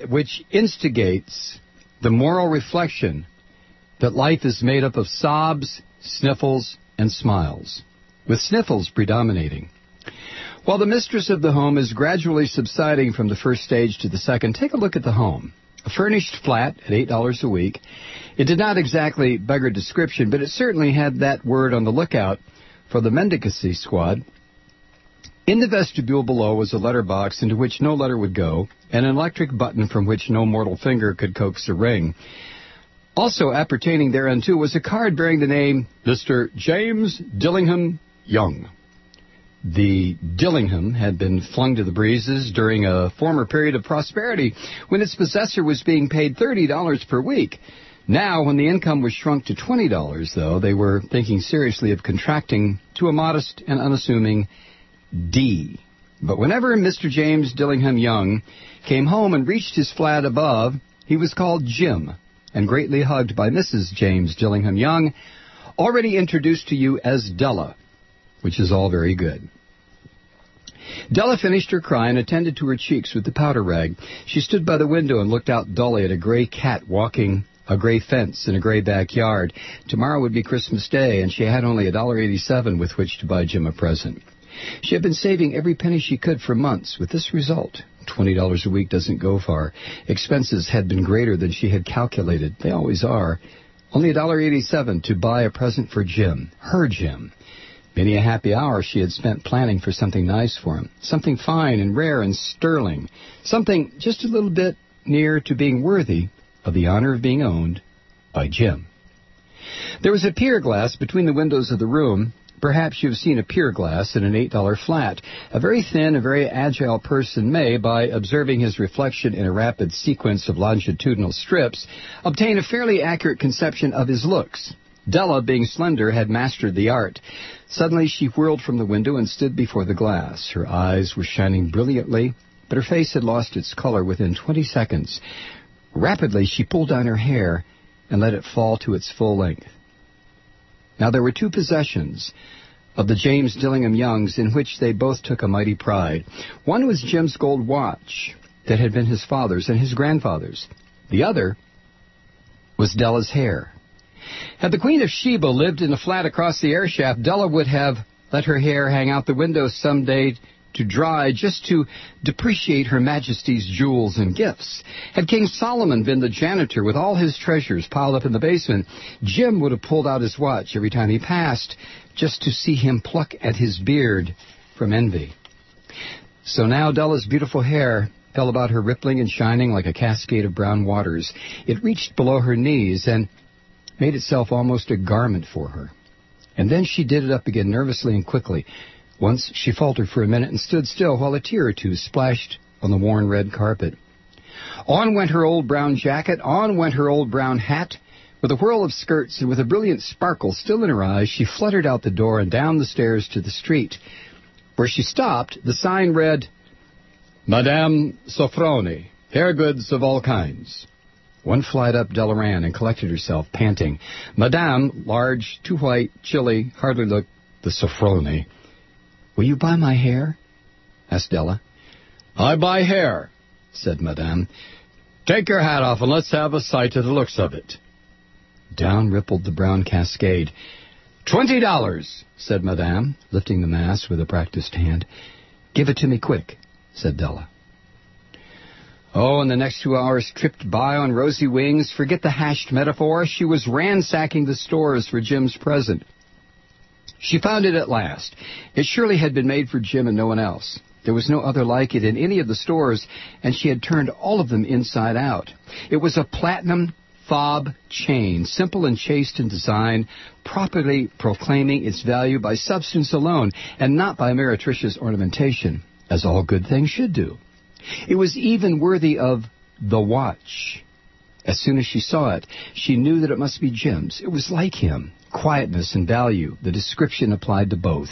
instigates the moral reflection that life is made up of sobs, sniffles, and smiles, with sniffles predominating. While the mistress of the home is gradually subsiding from the first stage to the second, take a look at the home. A furnished flat at $8 a week. It did not exactly beggar description, but it certainly had that word on the lookout for the mendicancy squad. In the vestibule below was a letterbox into which no letter would go, and an electric button from which no mortal finger could coax a ring. Also appertaining thereunto was a card bearing the name Mr. James Dillingham Young. The Dillingham had been flung to the breezes during a former period of prosperity when its possessor was being paid $30 per week. Now, when the income was shrunk to $20, though, they were thinking seriously of contracting to a modest and unassuming D. But whenever Mr. James Dillingham Young came home and reached his flat above, he was called Jim and greatly hugged by Mrs. James Dillingham Young, already introduced to you as Della, which is all very good. Della finished her cry and attended to her cheeks with the powder rag. She stood by the window and looked out dully at a gray cat walking a gray fence in a gray backyard. Tomorrow would be Christmas Day, and she had only $1.87 with which to buy Jim a present. She had been saving every penny she could for months, with this result. $20 a week doesn't go far. Expenses had been greater than she had calculated. They always are. Only $1.87 to buy a present for Jim, her Jim. Many a happy hour she had spent planning for something nice for him, something fine and rare and sterling, something just a little bit near to being worthy of the honor of being owned by Jim. There was a pier glass between the windows of the room. Perhaps you've seen a pier glass in an $8 flat. A very thin and very agile person may, by observing his reflection in a rapid sequence of longitudinal strips, obtain a fairly accurate conception of his looks. Della, being slender, had mastered the art. Suddenly she whirled from the window and stood before the glass. Her eyes were shining brilliantly, but her face had lost its color within 20 seconds. Rapidly she pulled down her hair and let it fall to its full length. Now there were 2 possessions of the James Dillingham Youngs in which they both took a mighty pride. One was Jim's gold watch that had been his father's and his grandfather's. The other was Della's hair. Had the Queen of Sheba lived in a flat across the air shaft, Della would have let her hair hang out the window some day to dry, just to depreciate Her Majesty's jewels and gifts. Had King Solomon been the janitor with all his treasures piled up in the basement, Jim would have pulled out his watch every time he passed, just to see him pluck at his beard from envy. So now Della's beautiful hair fell about her, rippling and shining like a cascade of brown waters. It reached below her knees and made itself almost a garment for her. And then she did it up again nervously and quickly. Once she faltered for a minute and stood still while a tear or two splashed on the worn red carpet. On went her old brown jacket, on went her old brown hat. With a whirl of skirts and with a brilliant sparkle still in her eyes, she fluttered out the door and down the stairs to the street. Where she stopped, the sign read, Madame Sofroni, hair goods of all kinds. One flight up Della ran and collected herself, panting. Madame, large, too white, chilly, hardly looked the Sofroni. Will you buy my hair? Asked Della. I buy hair, said Madame. Take your hat off and let's have a sight of the looks of it. Down rippled the brown cascade. $20, said Madame, lifting the mass with a practiced hand. Give it to me quick, said Della. Oh, and the next 2 hours tripped by on rosy wings. Forget the hashed metaphor. She was ransacking the stores for Jim's present. She found it at last. It surely had been made for Jim and no one else. There was no other like it in any of the stores, and she had turned all of them inside out. It was a platinum fob chain, simple and chaste in design, properly proclaiming its value by substance alone and not by meretricious ornamentation, as all good things should do. It was even worthy of the watch. As soon as she saw it, she knew that it must be Jim's. It was like him, quietness and value. The description applied to both.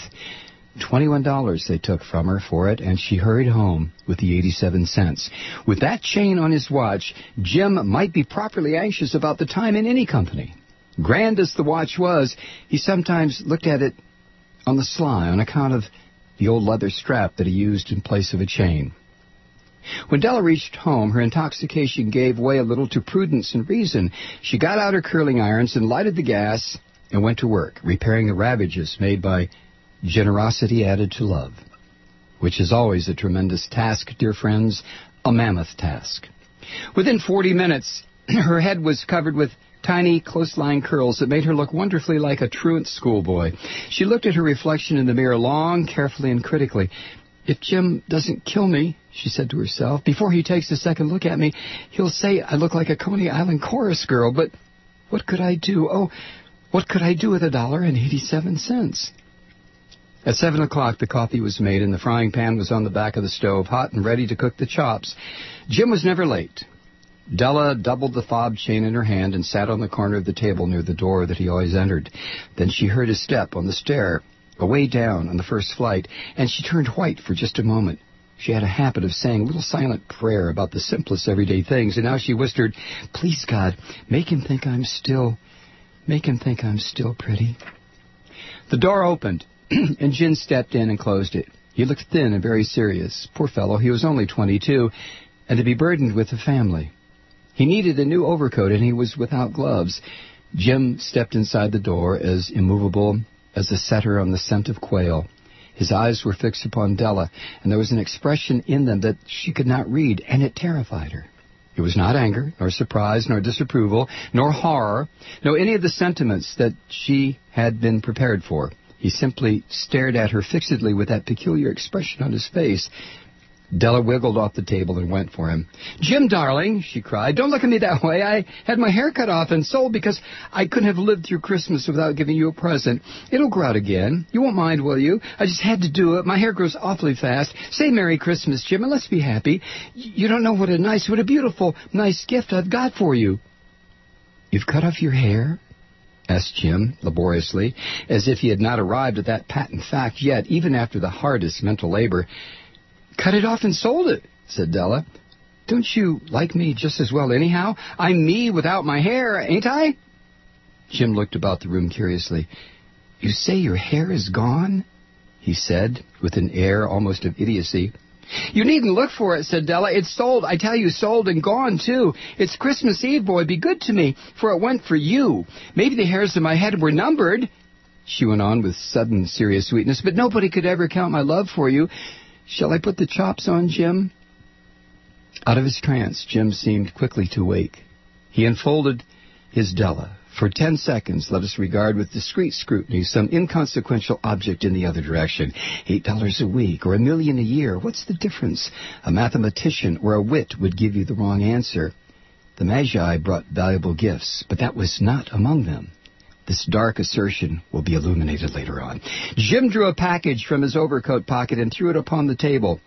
$21 they took from her for it, and she hurried home with the 87 cents. With that chain on his watch, Jim might be properly anxious about the time in any company. Grand as the watch was, he sometimes looked at it on the sly on account of the old leather strap that he used in place of a chain. When Della reached home, her intoxication gave way a little to prudence and reason. She got out her curling irons and lighted the gas and went to work, repairing the ravages made by generosity added to love, which is always a tremendous task, dear friends, a mammoth task. Within 40 minutes, her head was covered with tiny, close-lying curls that made her look wonderfully like a truant schoolboy. She looked at her reflection in the mirror long, carefully, and critically. If Jim doesn't kill me, she said to herself, before he takes a second look at me, he'll say I look like a Coney Island chorus girl, but what could I do? Oh, what could I do with $1.87? At 7 o'clock, the coffee was made and the frying pan was on the back of the stove, hot and ready to cook the chops. Jim was never late. Della doubled the fob chain in her hand and sat on the corner of the table near the door that he always entered. Then she heard his step on the stair, away down on the first flight, and she turned white for just a moment. She had a habit of saying a little silent prayer about the simplest everyday things, and now she whispered, "Please, God, make him think I'm still pretty." The door opened, and Jim stepped in and closed it. He looked thin and very serious. Poor fellow, he was only 22, and to be burdened with a family. He needed a new overcoat, and he was without gloves. Jim stepped inside the door as immovable as a setter on the scent of quail. His eyes were fixed upon Della, and there was an expression in them that she could not read, and it terrified her. It was not anger, nor surprise, nor disapproval, nor horror, nor any of the sentiments that she had been prepared for. He simply stared at her fixedly with that peculiar expression on his face. Della wiggled off the table and went for him. "Jim, darling," she cried, "don't look at me that way. I had my hair cut off and sold because I couldn't have lived through Christmas without giving you a present. It'll grow out again. You won't mind, will you? I just had to do it. My hair grows awfully fast. Say Merry Christmas, Jim, and let's be happy. You don't know what a beautiful, nice gift I've got for you." "You've cut off your hair?" asked Jim laboriously, as if he had not arrived at that patent fact yet, even after the hardest mental labor. "Cut it off and sold it," said Della. "Don't you like me just as well anyhow? I'm me without my hair, ain't I?" Jim looked about the room curiously. "You say your hair is gone?" he said, with an air almost of idiocy. "You needn't look for it," said Della. "It's sold. I tell you, sold and gone, too. It's Christmas Eve, boy. Be good to me, for it went for you. Maybe the hairs of my head were numbered," she went on with sudden serious sweetness, "but nobody could ever count my love for you. Shall I put the chops on, Jim?" Out of his trance, Jim seemed quickly to wake. He unfolded his Della. For 10 seconds, let us regard with discreet scrutiny some inconsequential object in the other direction. $8 a week or $1 million a year. What's the difference? A mathematician or a wit would give you the wrong answer. The Magi brought valuable gifts, but that was not among them. This dark assertion will be illuminated later on. Jim drew a package from his overcoat pocket and threw it upon the table.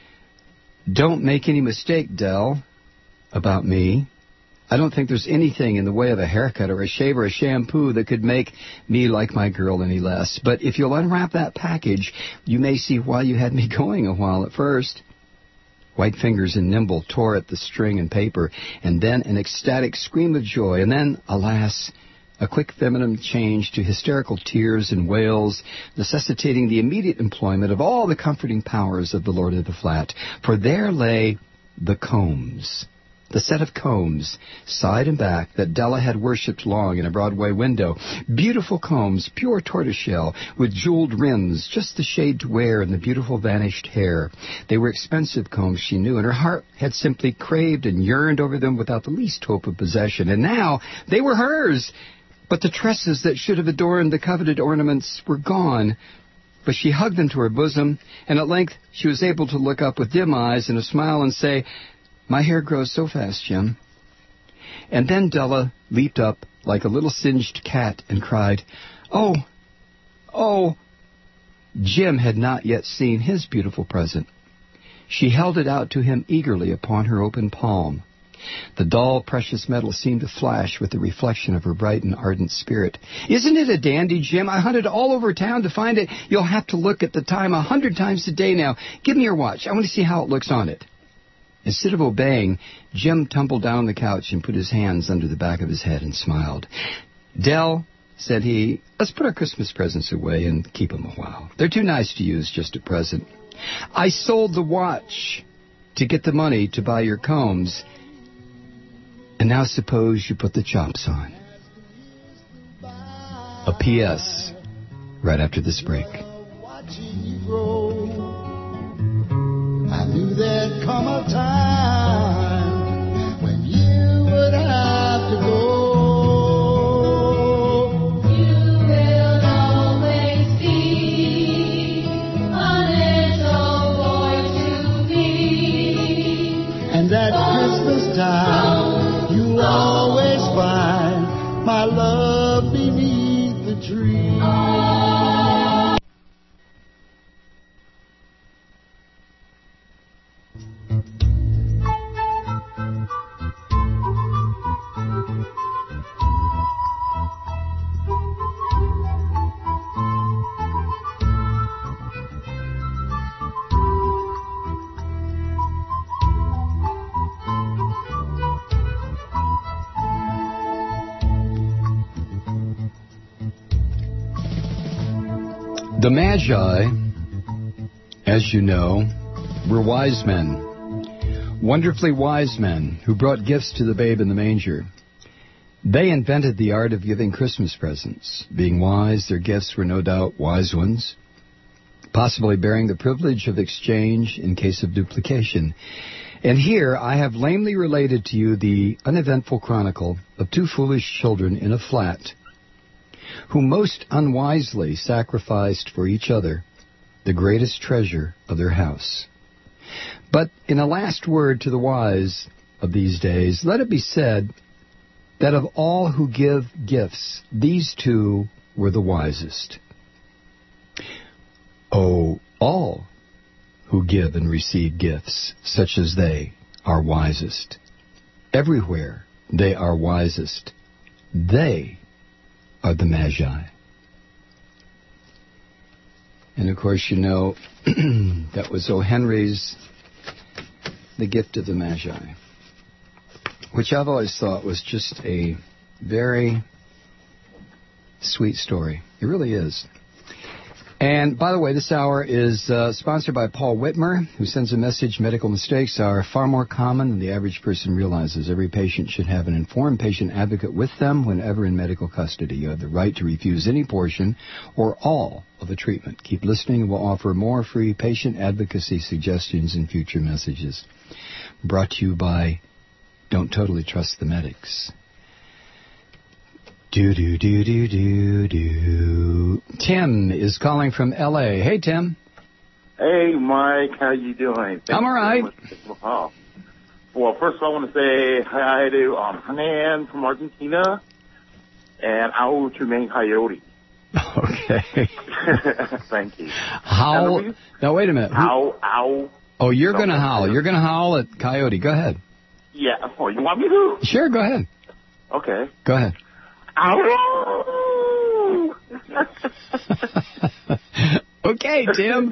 "Don't make any mistake, Dell, about me. I don't think there's anything in the way of a haircut or a shave or a shampoo that could make me like my girl any less. But if you'll unwrap that package, you may see why you had me going a while at first." White fingers and nimble tore at the string and paper, and then an ecstatic scream of joy, and then, alas, a quick feminine change to hysterical tears and wails, necessitating the immediate employment of all the comforting powers of the Lord of the Flat. For there lay the combs, the set of combs, side and back, that Della had worshipped long in a Broadway window. Beautiful combs, pure tortoiseshell, with jeweled rims, just the shade to wear in the beautiful vanished hair. They were expensive combs, she knew, and her heart had simply craved and yearned over them without the least hope of possession. And now they were hers. But the tresses that should have adorned the coveted ornaments were gone. but she hugged them to her bosom, and at length she was able to look up with dim eyes and a smile and say, "My hair grows so fast, Jim." And then Della leaped up like a little singed cat and cried, "Oh, oh!" Jim had not yet seen his beautiful present. She held it out to him eagerly upon her open palm. The dull, precious metal seemed to flash with the reflection of her bright and ardent spirit. "Isn't it a dandy, Jim? I hunted all over town to find it. You'll have to look at the time 100 times a day now. Give me your watch. I want to see how it looks on it." Instead of obeying, Jim tumbled down on the couch and put his hands under the back of his head and smiled. "Dell," said he, "let's put our Christmas presents away and keep them a while. They're too nice to use just at present. I sold the watch to get the money to buy your combs. And now suppose you put the chops on." A P.S. right after this break. I knew there'd come a time when you would have to go. You will always be a little boy to me. And at Christmas time, you'll always find my love beneath the tree. The Magi, as you know, were wise men, wonderfully wise men who brought gifts to the babe in the manger. They invented the art of giving Christmas presents. Being wise, their gifts were no doubt wise ones, possibly bearing the privilege of exchange in case of duplication. And here I have lamely related to you the uneventful chronicle of two foolish children in a flat who most unwisely sacrificed for each other the greatest treasure of their house. But in a last word to the wise of these days, let it be said that of all who give gifts, these two were the wisest. Oh, all who give and receive gifts such as they are wisest. Everywhere they are wisest. They are the Magi. And of course, you know, that was O. Henry's The Gift of the Magi, which I've always thought was just a very sweet story. It really is. And by the way, this hour is sponsored by Paul Whitmer, who sends a message: medical mistakes are far more common than the average person realizes. Every patient should have an informed patient advocate with them whenever in medical custody. You have the right to refuse any portion or all of a treatment. Keep listening, and we'll offer more free patient advocacy suggestions in future messages. Brought to you by Don't Totally Trust the Medics. Do-do-do-do-do-do. Tim is calling from L.A. Hey, Tim. Hey, Mike. How you doing? I'm all right. Oh. Well, first of all, I want to say hi to Hernan from Argentina and Au to Maine Coyote. Okay. Thank you. Howl. Now, wait a minute. Ow. Oh, you're going to howl. You're going to howl at Coyote. Go ahead. Yeah. Oh, you want me to? Sure, go ahead. Okay. Go ahead. Ow! Okay, Tim.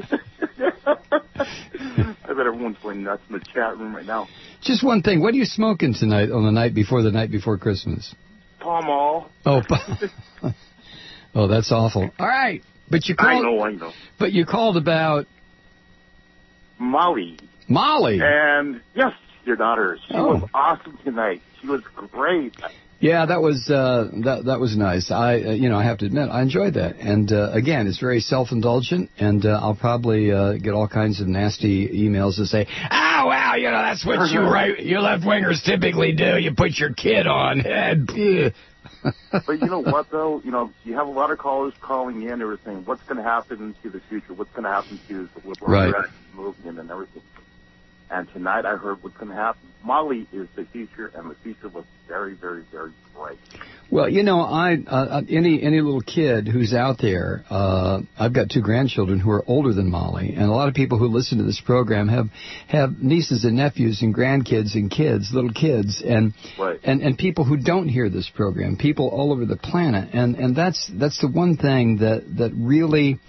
I bet everyone's going nuts in the chat room right now. Just one thing. What are you smoking tonight on the night before Christmas? Pall Mall. Oh, oh, that's awful. All right. But you called, I know. But you called about Molly. And, yes, your daughter. She was awesome tonight. She was great. Yeah, that was that was nice. I have to admit, I enjoyed that. And again, it's very self-indulgent, and I'll probably get all kinds of nasty emails that say, "Oh, well, that's what you left-wingers typically do. You put your kid on." But you know what, though? You know, you have a lot of callers calling in. They were saying, what's going to happen to the future? What's going to happen to the liberal rights movement and everything? And tonight I heard what's going to happen. Molly is the future, and the future looks very, very, very bright. Well, you know, any little kid who's out there, I've got 2 grandchildren who are older than Molly, and a lot of people who listen to this program have nieces and nephews and grandkids and kids, little kids, and people who don't hear this program, people all over the planet, and that's the one thing that really.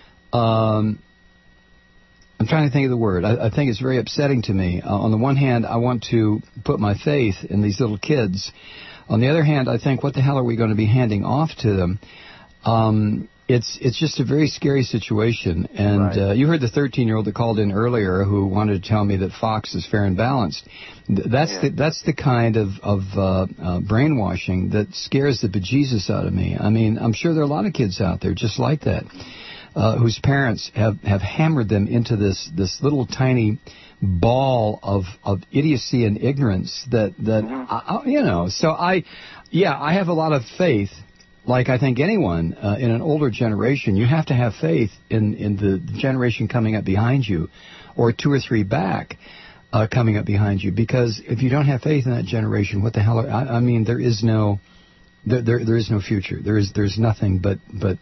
I'm trying to think of the word. I think it's very upsetting to me. On the one hand, I want to put my faith in these little kids. On the other hand, I think, what the hell are we going to be handing off to them? It's just a very scary situation. And you heard the 13-year-old that called in earlier who wanted to tell me that Fox is fair and balanced. That's the kind of brainwashing that scares the bejesus out of me. I mean, I'm sure there are a lot of kids out there just like that. Whose parents have hammered them into this little tiny ball of idiocy and ignorance that you know. So I have a lot of faith, like I think anyone in an older generation. You have to have faith in the generation coming up behind you, or 2 or 3 back coming up behind you. Because if you don't have faith in that generation, what the hell? I mean, there is no future. There's nothing but.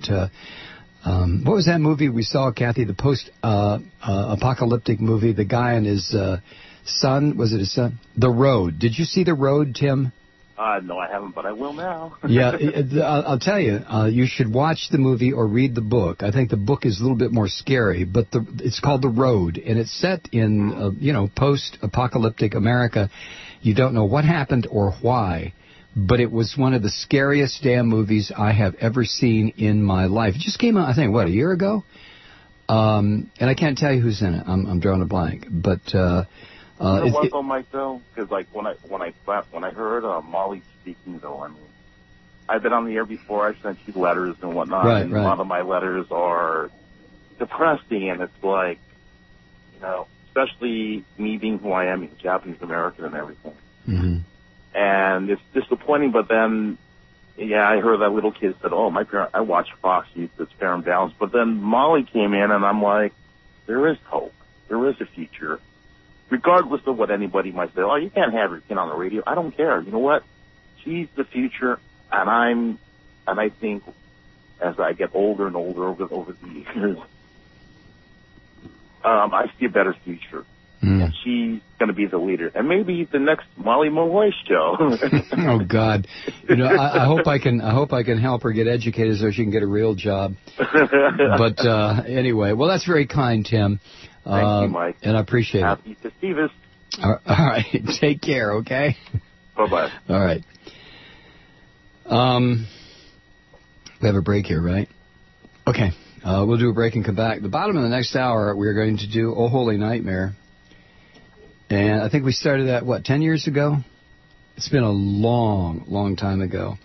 What was that movie we saw, Kathy? The post-apocalyptic movie. The guy and his son. Was it his son? The Road. Did you see The Road, Tim? No, I haven't, but I will now. Yeah, I'll tell you. You should watch the movie or read the book. I think the book is a little bit more scary, but it's called The Road, and it's set in post-apocalyptic America. You don't know what happened or why. But it was one of the scariest damn movies I have ever seen in my life. It just came out, I think, a year ago? And I can't tell you who's in it. I'm drawing a blank. But you know what, though, Mike, though? Because like when I heard Molly speaking, though, I mean, I've been on the air before. I've sent you letters and whatnot, and a lot of my letters are depressing, and it's like, you know, especially me being who I am, Japanese American and everything. Mm-hmm. And it's disappointing, but then, I heard that little kid said, I watch Fox Youth, it's fair and balanced. But then Molly came in, and I'm like, there is hope. There is a future. Regardless of what anybody might say, you can't have your kid on the radio. I don't care. You know what? She's the future, and I think as I get older and older over the years, I see a better future. And she's going to be the leader, and maybe the next Molly Malloy show. Oh God! You know, I hope I can help her get educated so she can get a real job. But anyway, well, that's very kind, Tim. Thank you, Mike, and I appreciate it. Happy to see this. All right, take care. Okay. Bye-bye. All right. We have a break here, right? Okay. We'll do a break and come back. The bottom of the next hour, we're going to do Oh Holy Nightmare. And I think we started that, 10 years ago? It's been a long, long time ago.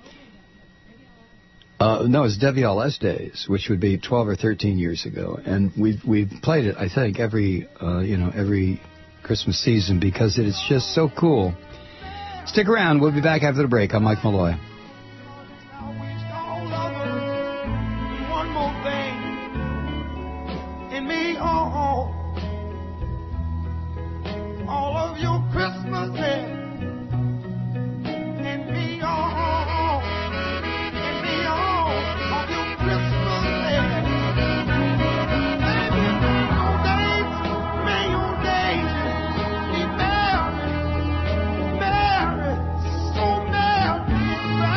No, it's WLS days, which would be 12 or 13 years ago. And we've played it, I think, every Christmas season because it is just so cool. Stick around. We'll be back after the break. I'm Mike Malloy. Merry, so merry.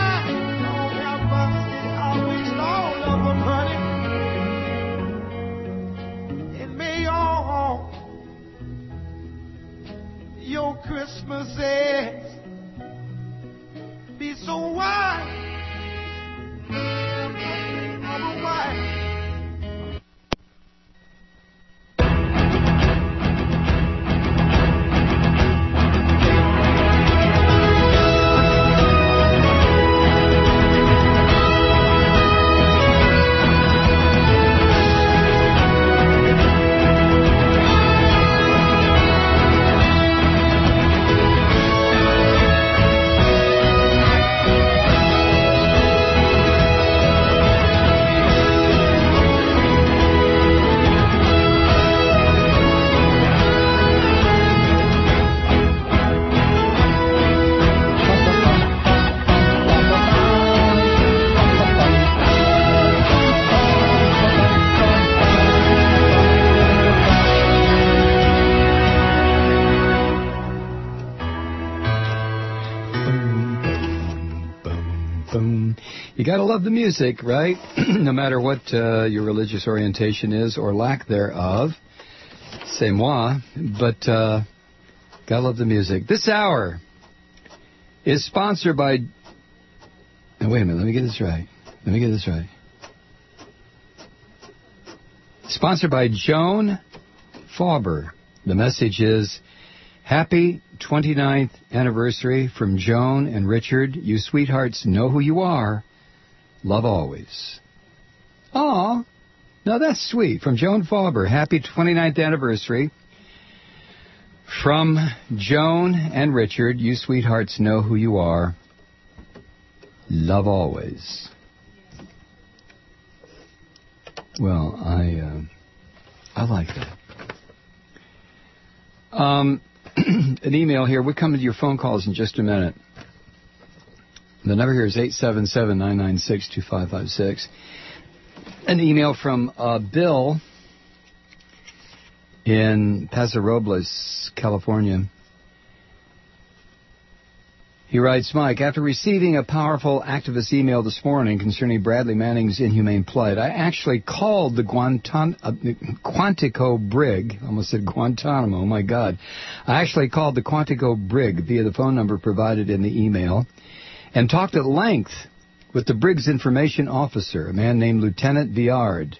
Gotta love the music, right? No matter what your religious orientation is or lack thereof. C'est moi. But gotta love the music. This hour is sponsored by... Now, wait a minute. Let me get this right. Sponsored by Joan Fauber. The message is, happy 29th anniversary from Joan and Richard. You sweethearts know who you are. Love always. Aw, now that's sweet. From Joan Fauber, happy 29th anniversary. From Joan and Richard, you sweethearts know who you are. Love always. Well, I like that. An email here. We'll come to your phone calls in just a minute. The number here is 877-996-2556. An email from Bill in Paso Robles, California. He writes, Mike, after receiving a powerful activist email this morning concerning Bradley Manning's inhumane plight, I actually called the Quantico Brig. I almost said Guantanamo. Oh, my God. I actually called the Quantico Brig via the phone number provided in the email and talked at length with the Brig's information officer, a man named Lieutenant Villiard,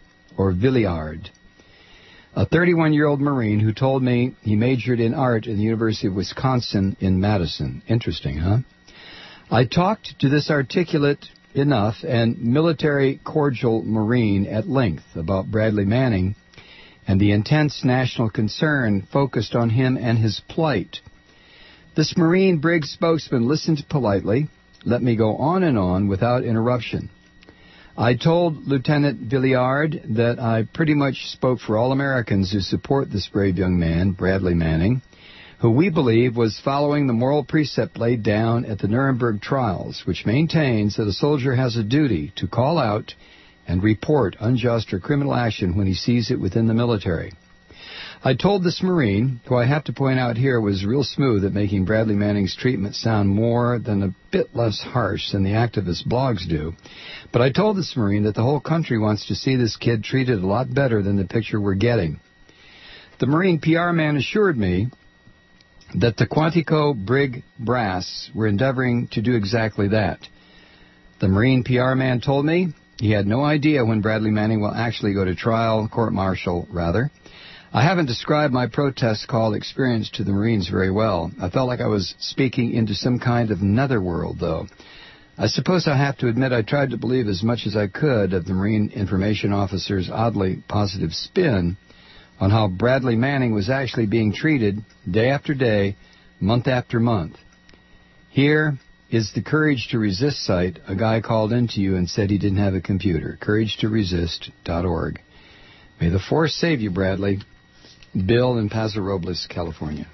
a 31-year-old Marine who told me he majored in art at the University of Wisconsin in Madison. Interesting, huh? I talked to this articulate enough and military cordial Marine at length about Bradley Manning and the intense national concern focused on him and his plight. This Marine Brig spokesman listened politely, let me go on and on without interruption. I told Lieutenant Villiard that I pretty much spoke for all Americans who support this brave young man, Bradley Manning, who we believe was following the moral precept laid down at the Nuremberg trials, which maintains that a soldier has a duty to call out and report unjust or criminal action when he sees it within the military. I told this Marine, who I have to point out here was real smooth at making Bradley Manning's treatment sound more than a bit less harsh than the activist blogs do, but I told this Marine that the whole country wants to see this kid treated a lot better than the picture we're getting. The Marine PR man assured me that the Quantico Brig brass were endeavoring to do exactly that. The Marine PR man told me he had no idea when Bradley Manning will actually go to trial, court-martial, rather. I haven't described my protest call experience to the Marines very well. I felt like I was speaking into some kind of netherworld, though. I suppose I have to admit I tried to believe as much as I could of the Marine information officer's oddly positive spin on how Bradley Manning was actually being treated day after day, month after month. Here is the Courage to Resist site. A guy called into you and said he didn't have a computer. CourageToResist.org. May the force save you, Bradley. Bill in Paso Robles, California.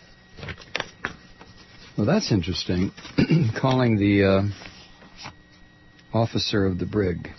Well, that's interesting. Calling the officer of the brig.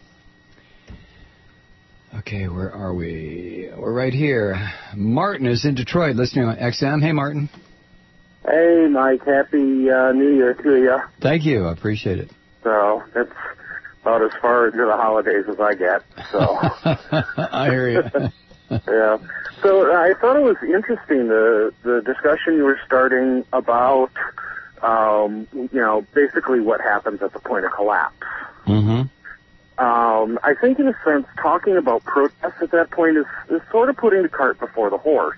Okay, where are we? We're right here. Martin is in Detroit listening on XM. Hey, Martin. Hey, Mike. Happy New Year to you. Thank you. I appreciate it. So, it's about as far into the holidays as I get. So I hear you. Yeah. So I thought it was interesting, the discussion you were starting about, basically what happens at the point of collapse. Mm-hmm. I think in a sense, talking about protests at that point is sort of putting the cart before the horse.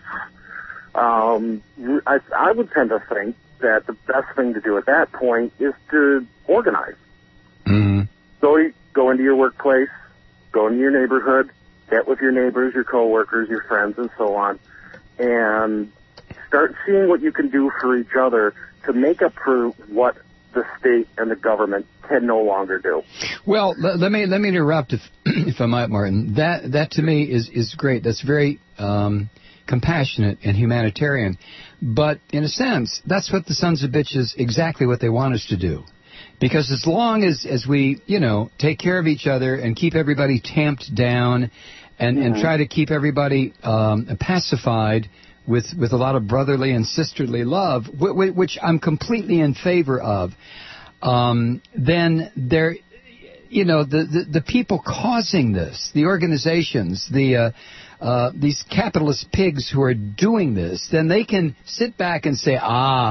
I would tend to think that the best thing to do at that point is to organize. Mm-hmm. Go into your workplace, go into your neighborhood, get with your neighbors, your coworkers, your friends, and so on, and start seeing what you can do for each other to make up for what the state and the government can no longer do. Well, let me interrupt if I might, Martin. That to me is great. That's very compassionate and humanitarian. But in a sense, that's what the sons of bitches exactly what they want us to do. Because as long as we, take care of each other and keep everybody tamped down and try to keep everybody pacified with a lot of brotherly and sisterly love, which I'm completely in favor of, then the people causing this, the organizations, these capitalist pigs who are doing this, then they can sit back and say,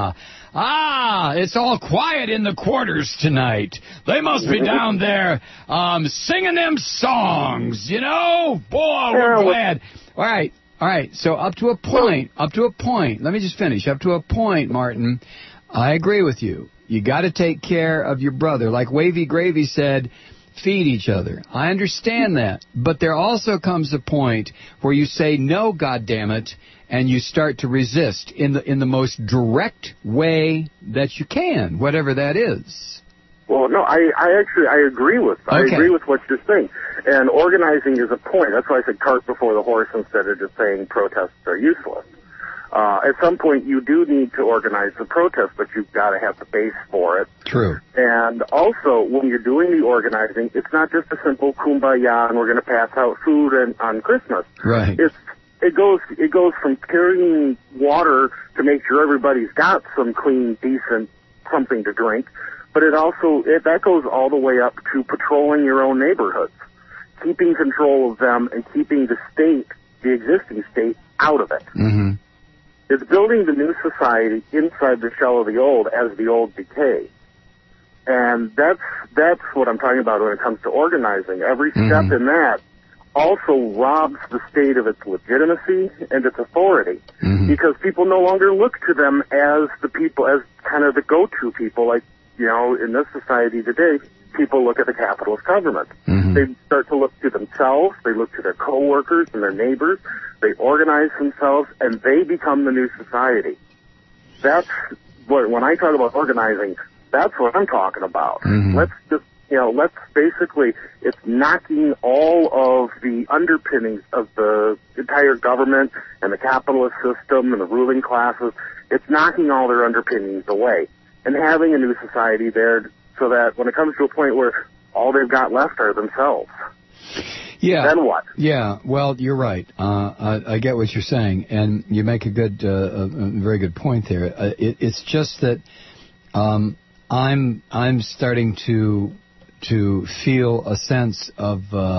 it's all quiet in the quarters tonight. They must be down there singing them songs, Boy, we're glad. All right. So up to a point, let me just finish. Up to a point, Martin, I agree with you. You got to take care of your brother. Like Wavy Gravy said, feed each other. I understand that. But there also comes a point where you say, no, goddammit, and you start to resist in the most direct way that you can, whatever that is. Well, no, I agree with what you're saying. And organizing is a point. That's why I said cart before the horse instead of just saying protests are useless. At some point, you do need to organize the protest, but you've got to have the base for it. True. And also, when you're doing the organizing, it's not just a simple kumbaya and we're going to pass out food on Christmas. Right. It goes from carrying water to make sure everybody's got some clean, decent something to drink, but that goes all the way up to patrolling your own neighborhoods, keeping control of them and keeping the existing state, out of it. Mm-hmm. It's building the new society inside the shell of the old as the old decay. And that's what I'm talking about when it comes to organizing. Every step in that also robs the state of its legitimacy and its authority, because people no longer look to them as the people, as kind of the go-to people. Like, in this society today, people look at the capitalist government. They start to look to themselves, they look to their coworkers and their neighbors, they organize themselves, and they become the new society. That's what, when I talk about organizing, that's what I'm talking about. Let's just, it's knocking all of the underpinnings of the entire government and the capitalist system and the ruling classes. It's knocking all their underpinnings away and having a new society there so that when it comes to a point where all they've got left are themselves. Yeah. Then what? Yeah. Well, you're right. I get what you're saying, and you make a very good point there. It's just that I'm starting to feel a sense of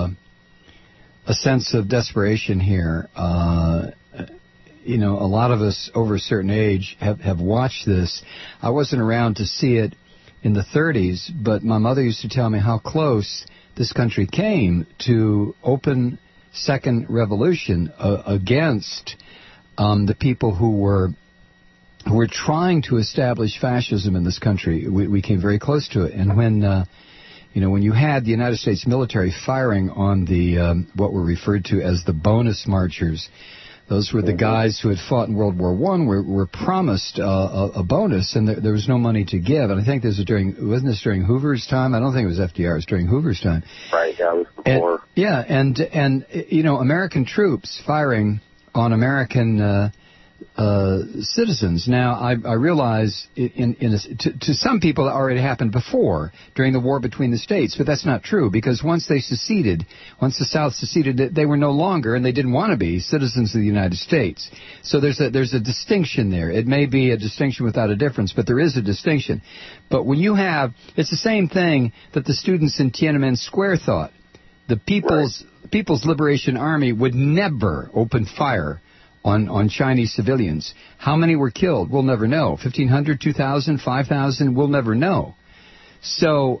desperation here. A lot of us over a certain age have watched this. I wasn't around to see it in the 30s, but my mother used to tell me how close this country came to open second revolution against the people who were trying to establish fascism in this country. We came very close to it. And when you had the United States military firing on the what were referred to as the bonus marchers, those were the guys who had fought in World War I, were promised a bonus, and there was no money to give. And I think wasn't this during Hoover's time? I don't think it was FDR. It was during Hoover's time. Right, yeah, it was before. And American troops firing on American citizens. Now, I realize to some people it already happened before, during the war between the states, but that's not true, because once the South seceded, they were no longer, and they didn't want to be, citizens of the United States. So there's a distinction there. It may be a distinction without a difference, but there is a distinction. But when it's the same thing that the students in Tiananmen Square thought. The People's Liberation Army would never open fire on Chinese civilians. How many were killed? We'll never know. 1,500, 2,000, 5,000? We'll never know. So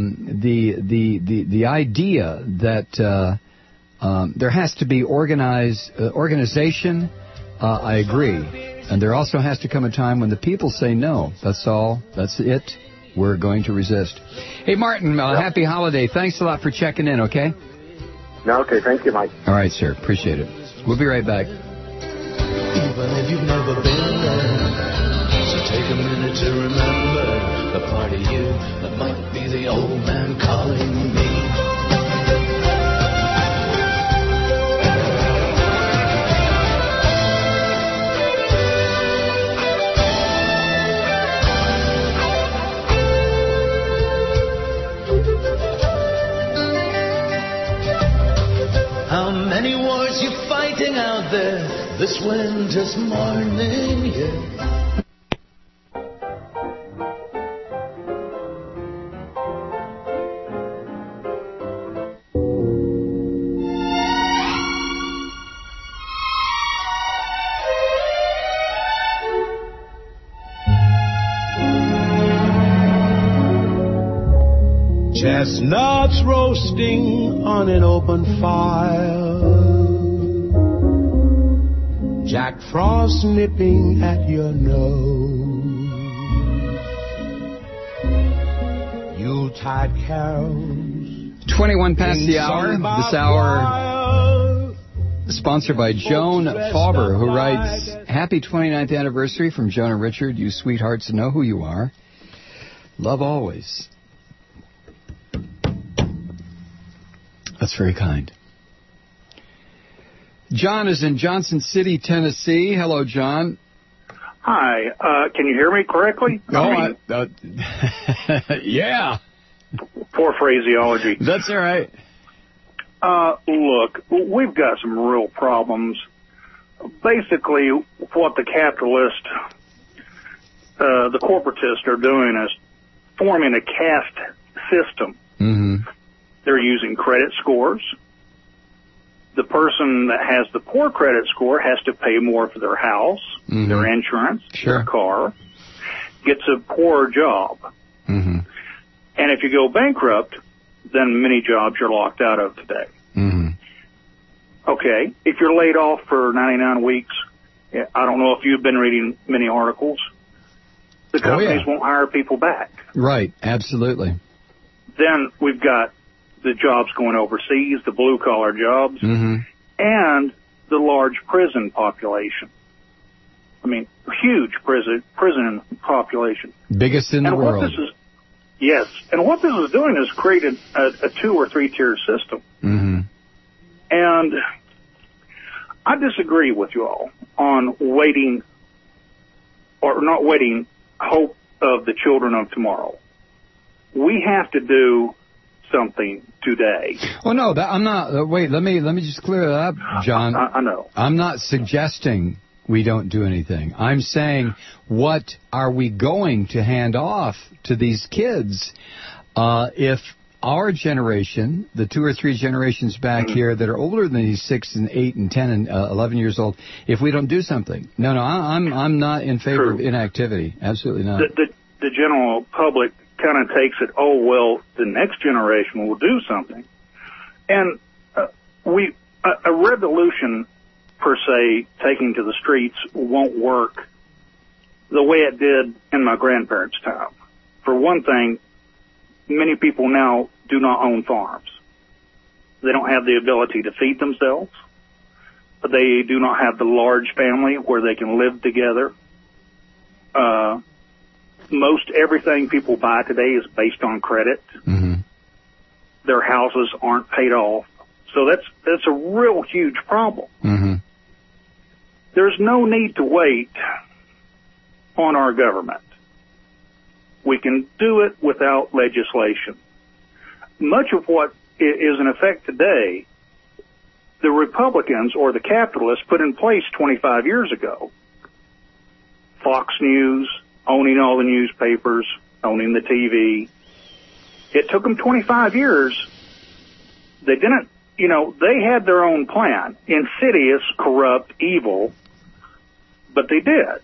the idea that there has to be organization, I agree. And there also has to come a time when the people say no. That's all. That's it. We're going to resist. Hey, Martin, happy holiday. Thanks a lot for checking in, okay? Okay, thank you, Mike. All right, sir. Appreciate it. We'll be right back. Even if you've never been there, so take a minute to remember the part of you that might be the old man calling me. How many wars you fighting out there this winter's morning, yeah. Chestnuts roasting on an open fire. Jack Frost nipping at your nose. Yuletide carols. 21 past the hour. This hour sponsored by Joan Fauber, who writes, Happy 29th anniversary from Joan and Richard. You sweethearts know who you are. Love always. That's very kind. John is in Johnson City, Tennessee. Hello, John. Hi. Can you hear me correctly? No, yeah. Poor phraseology. That's all right. Look, we've got some real problems. Basically, what the capitalist, the corporatists are doing is forming a caste system. Mm-hmm. They're using credit scores. The person that has the poor credit score has to pay more for their house, mm-hmm. their insurance, sure. their car, gets a poorer job. Mm-hmm. And if you go bankrupt, then many jobs you're locked out of today. Mm-hmm. Okay, if you're laid off for 99 weeks, I don't know if you've been reading many articles, the companies won't hire people back. Right, absolutely. Then we've got the jobs going overseas, the blue-collar jobs, mm-hmm. and the large prison population. I mean, huge prison population. Biggest in the world. Yes, and what this is doing is creating a 2 or 3 tier system. Mm-hmm. And I disagree with you all on waiting, or not waiting, hope of the children of tomorrow. We have to do something today. Oh no, I'm not. Wait, let me just clear that up, John. I know. I'm not suggesting we don't do anything. I'm saying, what are we going to hand off to these kids if our generation, the 2 or 3 generations back here that are older than these 6 and 8 and 10 and 11 years old, if we don't do something? No, I'm not in favor of inactivity. Absolutely not. The general public kind of takes it, oh, well, the next generation will do something. And a revolution, per se, taking to the streets won't work the way it did in my grandparents' time. For one thing, many people now do not own farms. They don't have the ability to feed themselves. They do not have the large family where they can live together. Most everything people buy today is based on credit. Mm-hmm. Their houses aren't paid off. So that's a real huge problem. Mm-hmm. There's no need to wait on our government. We can do it without legislation. Much of what is in effect today, the Republicans or the capitalists put in place 25 years ago. Fox News, owning all the newspapers, owning the TV. It took them 25 years. They didn't, they had their own plan. Insidious, corrupt, evil, but they did.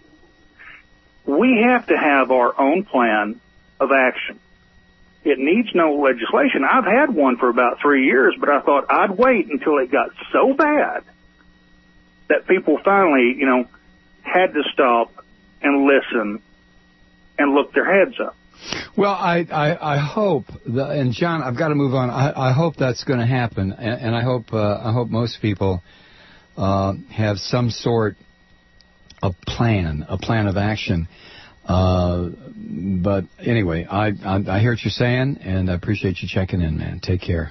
We have to have our own plan of action. It needs no legislation. I've had one for about 3 years, but I thought I'd wait until it got so bad that people finally, had to stop and listen and look their heads up. Well, I hope, and John, I've got to move on. I hope that's going to happen, and I hope most people have some sort of plan of action. But anyway, I hear what you're saying, and I appreciate you checking in, man. Take care.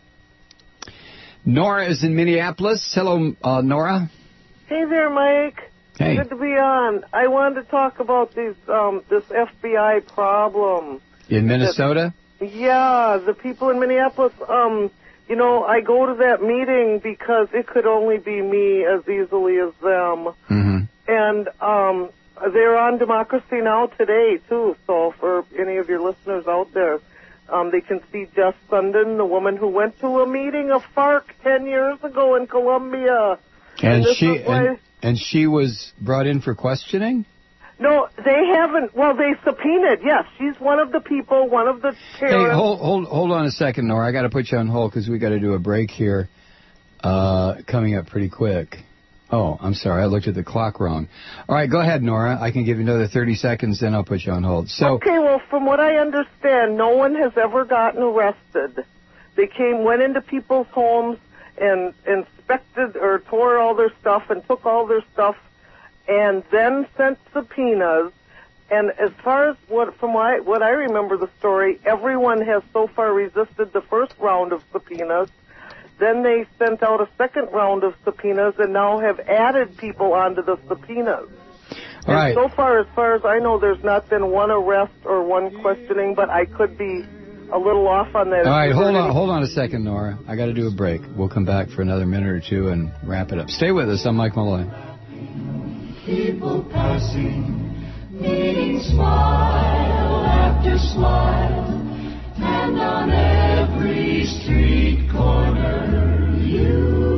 Nora is in Minneapolis. Hello, Nora. Hey there, Mike. Hey. Good to be on. I wanted to talk about this FBI problem. In Minnesota? The people in Minneapolis, I go to that meeting because it could only be me as easily as them. Mm-hmm. And they're on Democracy Now! Today, too, so for any of your listeners out there, they can see Jess Sundin, the woman who went to a meeting of FARC 10 years ago in Colombia. And she was brought in for questioning? No, they haven't. Well, they subpoenaed. Yes, she's one of the people, one of the parents. Hey, hold on a second, Nora. I got to put you on hold because we got to do a break here. Coming up pretty quick. Oh, I'm sorry. I looked at the clock wrong. All right, go ahead, Nora. I can give you another 30 seconds, then I'll put you on hold. So. Okay. Well, from what I understand, no one has ever gotten arrested. They went into people's homes and inspected or tore all their stuff and took all their stuff, and then sent subpoenas. And as far as what I remember the story, everyone has so far resisted the first round of subpoenas. Then they sent out a second round of subpoenas and now have added people onto the subpoenas. All right. So far as I know, there's not been one arrest or one questioning, but I could be a little off on that. All right, hold on a second, Nora. I got to do a break. We'll come back for another minute or two and wrap it up. Stay with us. I'm Mike Malloy. People passing, meeting smile after smile, and on every street corner you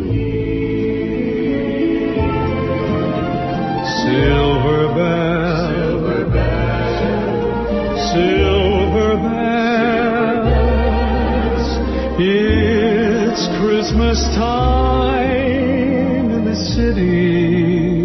hear silver bells, silver bells, silver bells. It's Christmas time in the city.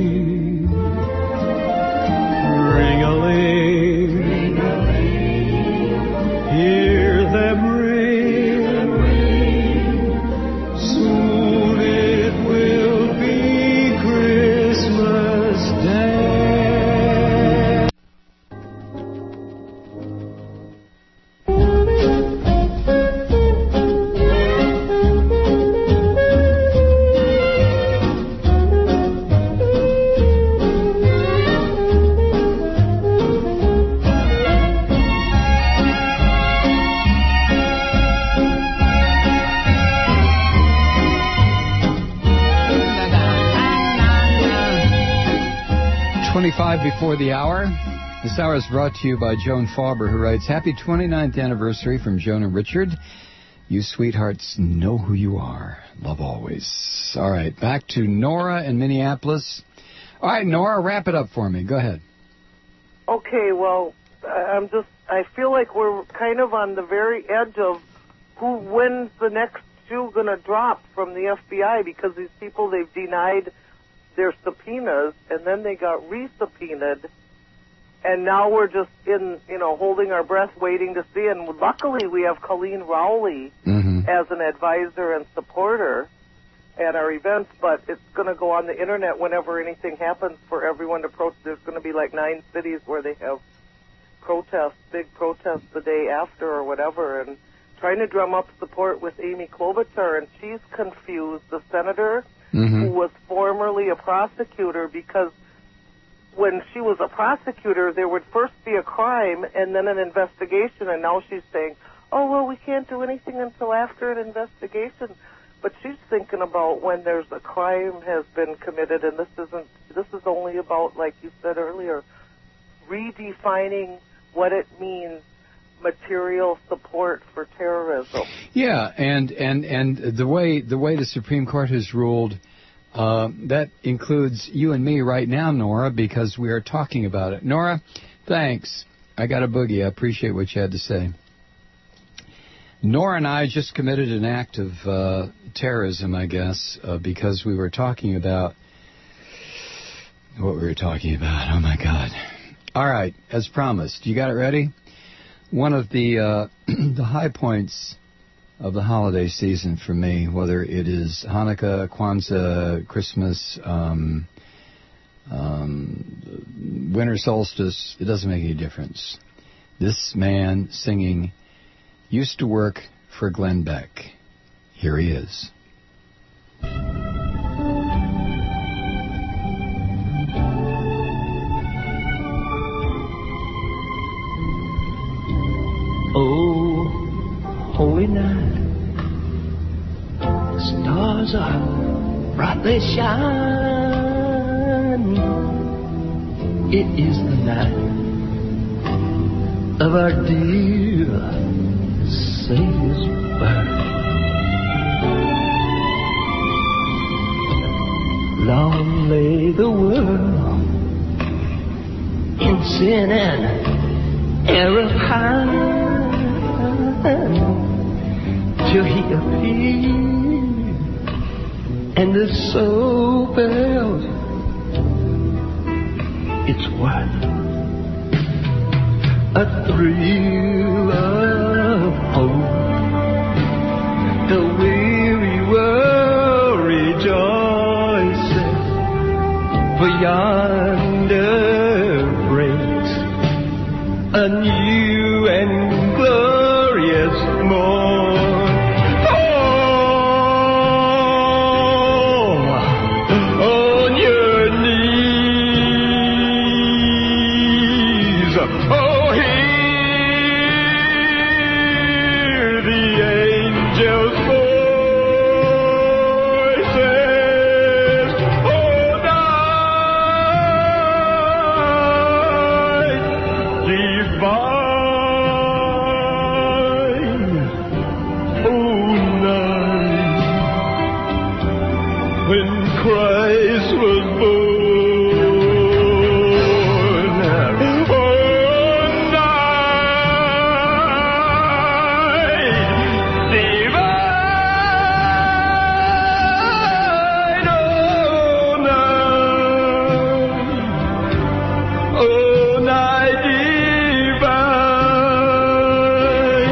Before the hour. This hour is brought to you by Joan Fauber, who writes, Happy 29th anniversary from Joan and Richard. You sweethearts know who you are. Love always. All right, back to Nora in Minneapolis. All right, Nora, wrap it up for me. Go ahead. Okay, well, I feel like we're kind of on the very edge of when's the next shoe going to drop from the FBI, because these people, they've denied their subpoenas, and then they got re-subpoenaed, and now we're just holding our breath, waiting to see. And luckily, we have Colleen Rowley as an advisor and supporter at our events, but it's going to go on the internet whenever anything happens for everyone to protest. There's going to be like 9 cities where they have protests, big protests the day after or whatever, and trying to drum up support with Amy Klobuchar, and she's confused, the senator who was formerly a prosecutor, because when she was a prosecutor, there would first be a crime and then an investigation, and now she's saying, oh, well, we can't do anything until after an investigation. But she's thinking about when there's a crime has been committed, and this is only about, like you said earlier, redefining what it means, material support for terrorism. Yeah, and the way the Supreme Court has ruled, that includes you and me right now, Nora, because we are talking about it. Nora, thanks. I got a boogie. I appreciate what you had to say. Nora and I just committed an act of terrorism, I guess, because we were talking about what we were talking about. Oh, my God. All right, as promised. You got it ready? One of the high points of the holiday season for me, whether it is Hanukkah, Kwanzaa, Christmas, winter solstice, it doesn't make any difference. This man singing used to work for Glenn Beck. Here he is. Oh, holy night, the stars are brightly shining. It is the night of our dear Savior's birth. Long lay the world in in an air of high till he appeared, and the soul felt it's worth a thrill of hope. The weary world rejoices, for yonder breaks a new and glorious morn. Oh, on your knees, oh, hear the angels' voices. Oh, night divine. Oh, night when Christ was born. Oh, night divine. Oh, night divine.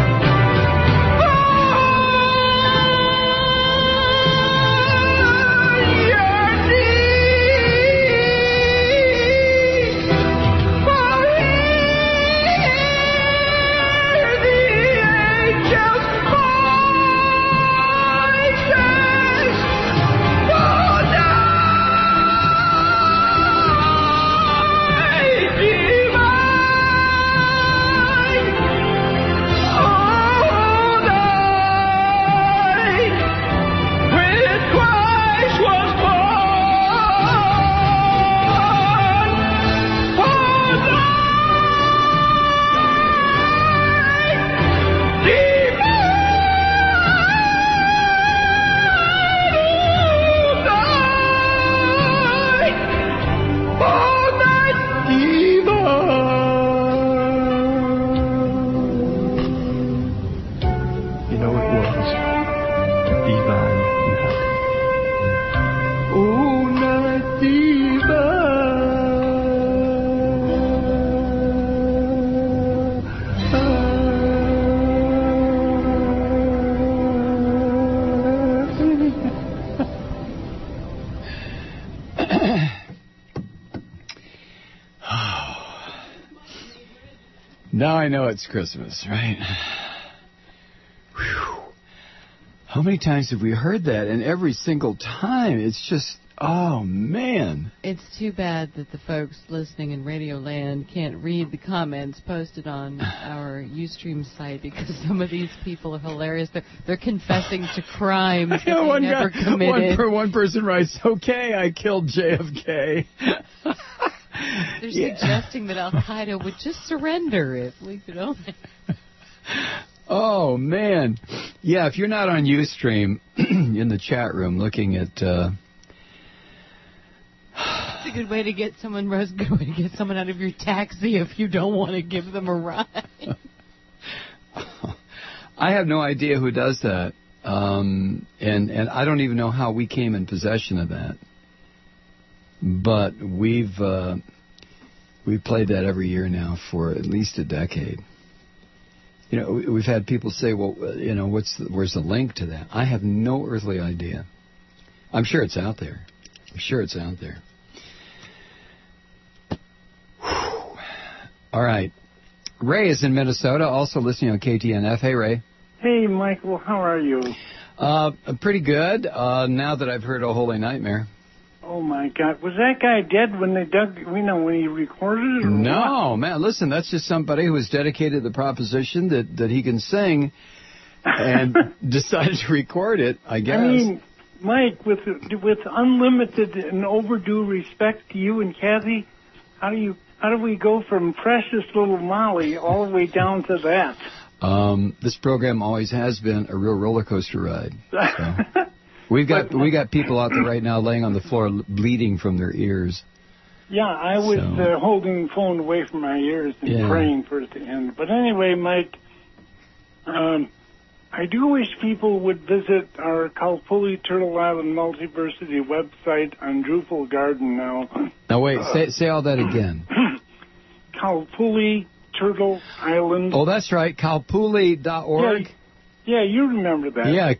You know it was divine night. Oh, night Now I know it's Christmas, right? Whew. How many times have we heard that? And every single time, it's just, oh, man. It's too bad that the folks listening in Radio Land can't read the comments posted on our Ustream site, because some of these people are hilarious. They're confessing to crimes that they never committed. One person writes, okay, I killed JFK. They're suggesting that Al-Qaeda would just surrender if we could only... Oh, man. Yeah, if you're not on Ustream in the chat room looking at... It's a good way to get someone, Rose, good way to get someone out of your taxi if you don't want to give them a ride. I have no idea who does that. And I don't even know how we came in possession of that. But we've played that every year now for at least a decade. You know, we've had people say, well, you know, where's the link to that? I have no earthly idea. I'm sure it's out there. All right. Ray is in Minnesota, also listening on KTNF. Hey, Ray. Hey, Michael. How are you? Pretty good, now that I've heard Oh Holy Nightmare. Oh, my God. Was that guy dead when they when he recorded it? Or no, what? Man, listen, that's just somebody who was dedicated to the proposition that he can sing and decided to record it, I guess. I mean, Mike, with unlimited and overdue respect to you and Kathy, how do we go from precious little Molly all the way down to that? This program always has been a real roller coaster ride. So. We got people out there right now laying on the floor bleeding from their ears. Yeah, I was holding the phone away from my ears and praying for it to end. But anyway, Mike, I do wish people would visit our Kalpuli Turtle Island Multiversity website on Drupal Garden now. Now, wait, say all that again. Kalpuli Turtle Island. Oh, that's right, kalpuli.org. Yeah, you remember that. Yeah,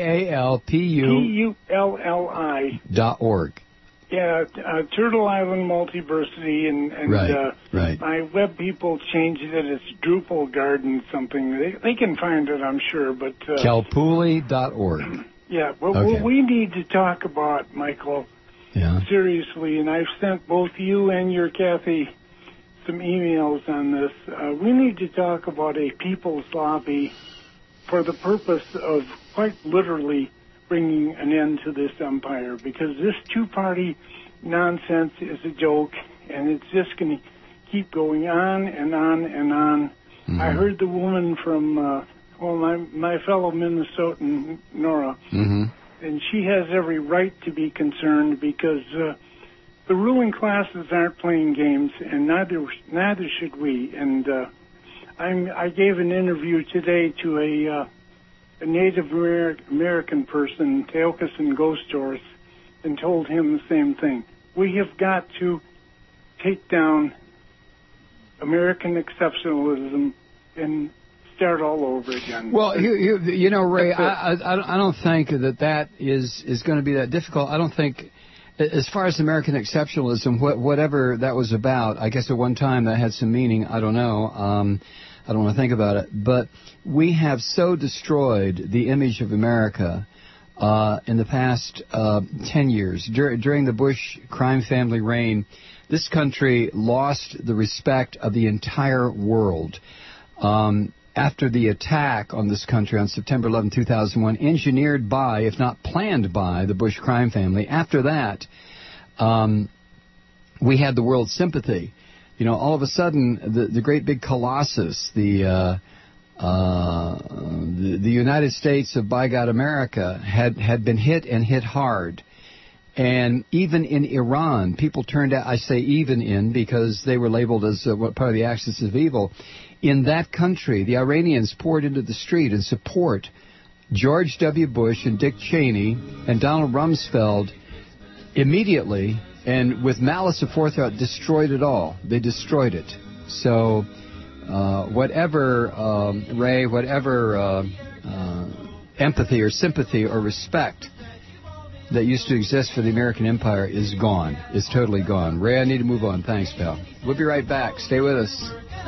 KALPULLI.org. Yeah, Turtle Island Multiversity, and right. My web people changed it. It's Drupal Garden something. They can find it, I'm sure, but... Kalpuli.org. Yeah, well, what we need to talk about, Michael, seriously, and I've sent both you and your Kathy some emails on this. We need to talk about a people's lobby for the purpose of quite literally bringing an end to this empire, because this two-party nonsense is a joke, and it's just going to keep going on and on and on. Mm-hmm. I heard the woman from, my fellow Minnesotan, Nora, and she has every right to be concerned because the ruling classes aren't playing games, and neither should we. And I gave an interview today to a Native American person, Teokasin Ghost Horse, and told him the same thing. We have got to take down American exceptionalism and start all over again. Well, you know, Ray, I don't think that is going to be that difficult. I don't think, as far as American exceptionalism, whatever that was about, I guess at one time that had some meaning. I don't know. I don't want to think about it. But we have so destroyed the image of America in the past 10 years. During the Bush crime family reign, this country lost the respect of the entire world. After the attack on this country on September 11, 2001, engineered by, if not planned by, the Bush crime family, after that, we had the world's sympathy. You know, all of a sudden, the great big colossus, the United States of by God America had been hit and hit hard. And even in Iran, people turned out, I say even in, because they were labeled as part of the axis of evil. In that country, the Iranians poured into the street in support George W. Bush and Dick Cheney and Donald Rumsfeld immediately, and with malice aforethought, destroyed it all. They destroyed it. So whatever, Ray, whatever empathy or sympathy or respect that used to exist for the American empire is gone. It's totally gone. Ray, I need to move on. Thanks, pal. We'll be right back. Stay with us.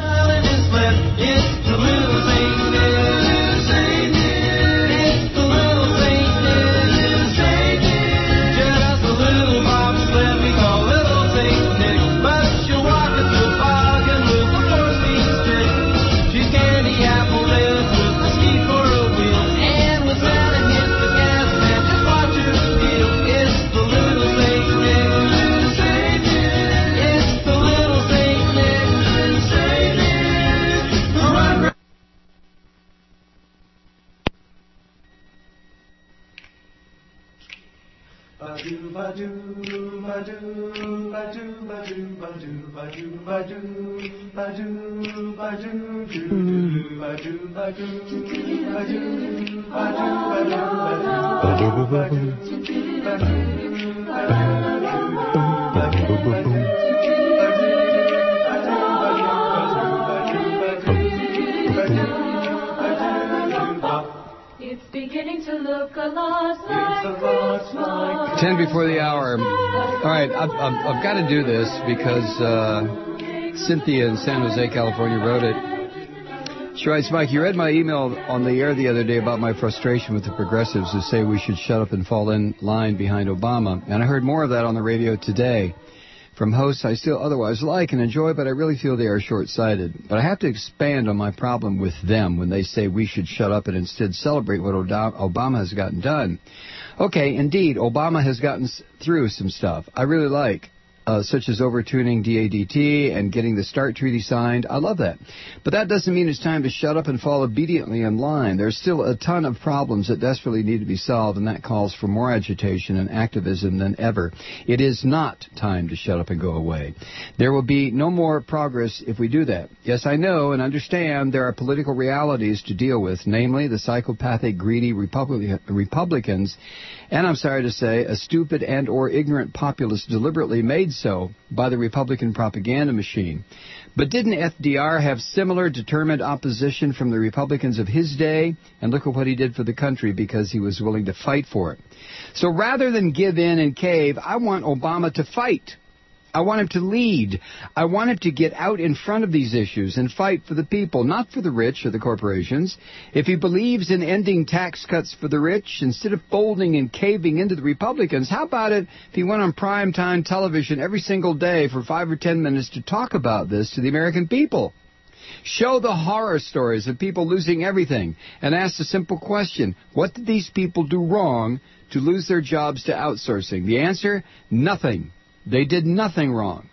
It's beginning to look a lot like Christmas. 10 before the hour. All right, I've got to do this because Cynthia in San Jose, California wrote it. She writes, Mike, you read my email on the air the other day about my frustration with the progressives who say we should shut up and fall in line behind Obama. And I heard more of that on the radio today from hosts I still otherwise like and enjoy, but I really feel they are short-sighted. But I have to expand on my problem with them when they say we should shut up and instead celebrate what Obama has gotten done. Okay, indeed, Obama has gotten through some stuff I really like. such as overturning DADT and getting the START treaty signed. I love that. But that doesn't mean it's time to shut up and fall obediently in line. There's still a ton of problems that desperately need to be solved, and that calls for more agitation and activism than ever. It is not time to shut up and go away. There will be no more progress if we do that. Yes, I know and understand there are political realities to deal with, namely the psychopathic, greedy Republicans, and I'm sorry to say, a stupid and or ignorant populace deliberately made so by the Republican propaganda machine. But didn't FDR have similar determined opposition from the Republicans of his day? And look at what he did for the country because he was willing to fight for it. So rather than give in and cave, I want Obama to fight. I want him to lead. I want him to get out in front of these issues and fight for the people, not for the rich or the corporations. If he believes in ending tax cuts for the rich, instead of folding and caving into the Republicans, how about it if he went on primetime television every single day for 5 or 10 minutes to talk about this to the American people? Show the horror stories of people losing everything and ask the simple question, what did these people do wrong to lose their jobs to outsourcing? The answer, nothing. They did nothing wrong.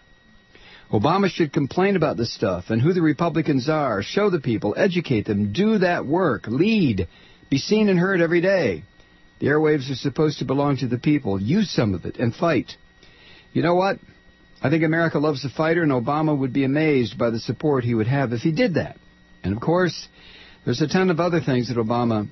Obama should complain about this stuff and who the Republicans are, show the people, educate them, do that work, lead, be seen and heard every day. The airwaves are supposed to belong to the people. Use some of it and fight. You know what? I think America loves a fighter, and Obama would be amazed by the support he would have if he did that. And, of course, there's a ton of other things that Obama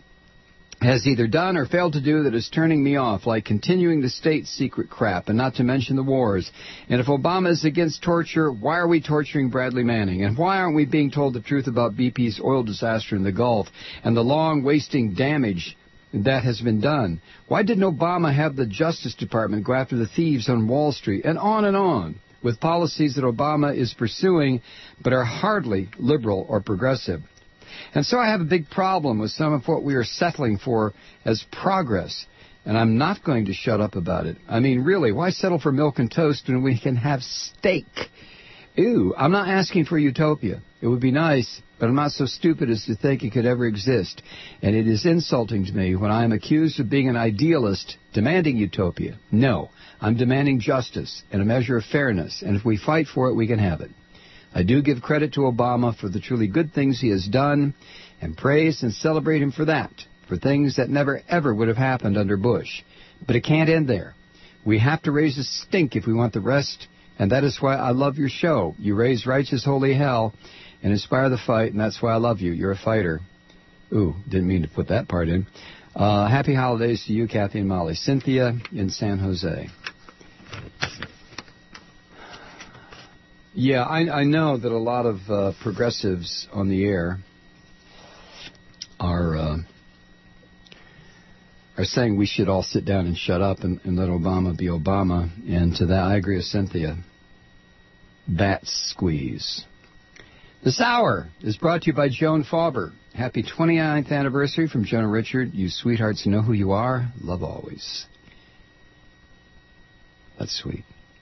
has either done or failed to do that is turning me off, like continuing the state secret crap, and not to mention the wars. And if Obama is against torture, why are we torturing Bradley Manning? And why aren't we being told the truth about BP's oil disaster in the Gulf and the long wasting damage that has been done? Why didn't Obama have the Justice Department go after the thieves on Wall Street? And on, with policies that Obama is pursuing but are hardly liberal or progressive. And so I have a big problem with some of what we are settling for as progress, and I'm not going to shut up about it. I mean, really, why settle for milk and toast when we can have steak? Ew, I'm not asking for utopia. It would be nice, but I'm not so stupid as to think it could ever exist. And it is insulting to me when I am accused of being an idealist demanding utopia. No, I'm demanding justice and a measure of fairness, and if we fight for it, we can have it. I do give credit to Obama for the truly good things he has done and praise and celebrate him for that, for things that never, ever would have happened under Bush. But it can't end there. We have to raise a stink if we want the rest, and that is why I love your show. You raise righteous holy hell and inspire the fight, and that's why I love you. You're a fighter. Ooh, didn't mean to put that part in. Happy holidays to you, Kathy and Molly. Cynthia in San Jose. Yeah, I know that a lot of progressives on the air are saying we should all sit down and shut up and let Obama be Obama. And to that, I agree with Cynthia. Bat squeeze. This hour is brought to you by Joan Fauber. Happy 29th anniversary from Joan and Richard. You sweethearts know who you are. Love always. That's sweet.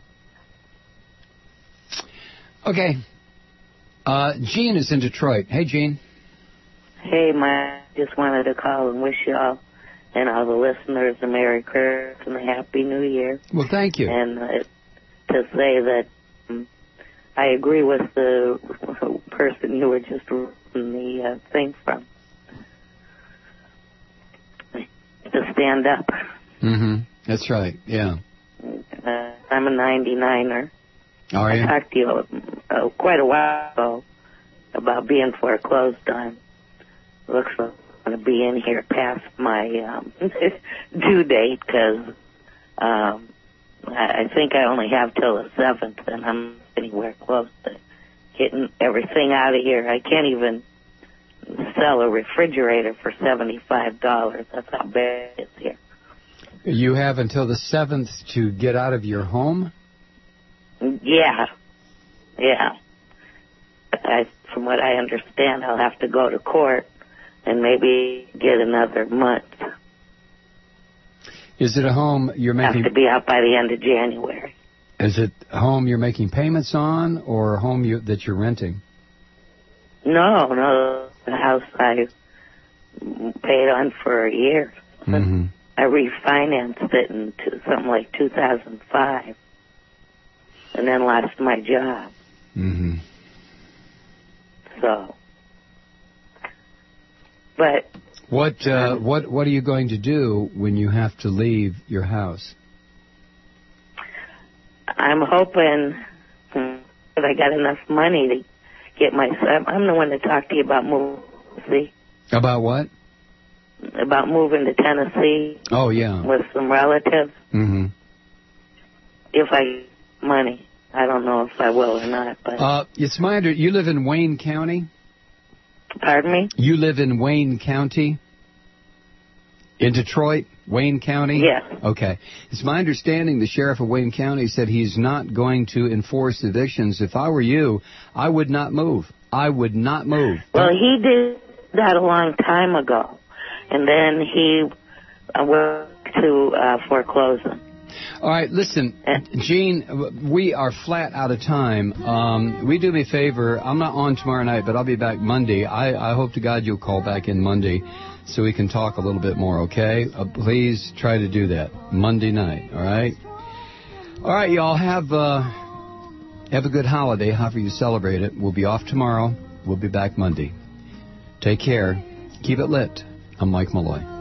Okay. Gene is in Detroit. Hey, Gene. Hey, Mike. Just wanted to call and wish y'all and all the listeners a Merry Christmas and a Happy New Year. Well, thank you. And to say that I agree with the person you were just reading the thing from. To stand up. Mm-hmm. That's right, yeah. I'm a 99er. Are you? I talked to you quite a while ago about being foreclosed on. Looks like I'm going to be in here past my due date because I think I only have till the 7th, and I'm anywhere close to getting everything out of here. I can't even sell a refrigerator for $75. That's how bad it is here. You have until the 7th to get out of your home? Yeah. From what I understand, I'll have to go to court and maybe get another month. Is it a home you're making... Have to be out by the end of January. Is it a home you're making payments on or a home that you're renting? No. The house I paid on for a year. I refinanced it in something like 2005. and then lost my job. Mm-hmm. So, but what are you going to do when you have to leave your house? I'm hoping that I got enough money to get myself. I'm the one to talk to you about moving. See? About what? About moving to Tennessee. Oh, yeah. With some relatives. Mm-hmm. If I get money. I don't know if I will or not. But it's my you live in Wayne County? Pardon me? You live in Wayne County? In Detroit? Wayne County? Yes. Okay. It's my understanding the sheriff of Wayne County said he's not going to enforce evictions. If I were you, I would not move. I would not move. Well, he did that a long time ago. And then he went to foreclosing. All right, listen, Gene, we are flat out of time. We do me a favor. I'm not on tomorrow night, but I'll be back Monday. I hope to God you'll call back in Monday so we can talk a little bit more, okay? Please try to do that Monday night, all right? All right, y'all, have a good holiday, however you celebrate it. We'll be off tomorrow. We'll be back Monday. Take care. Keep it lit. I'm Mike Malloy.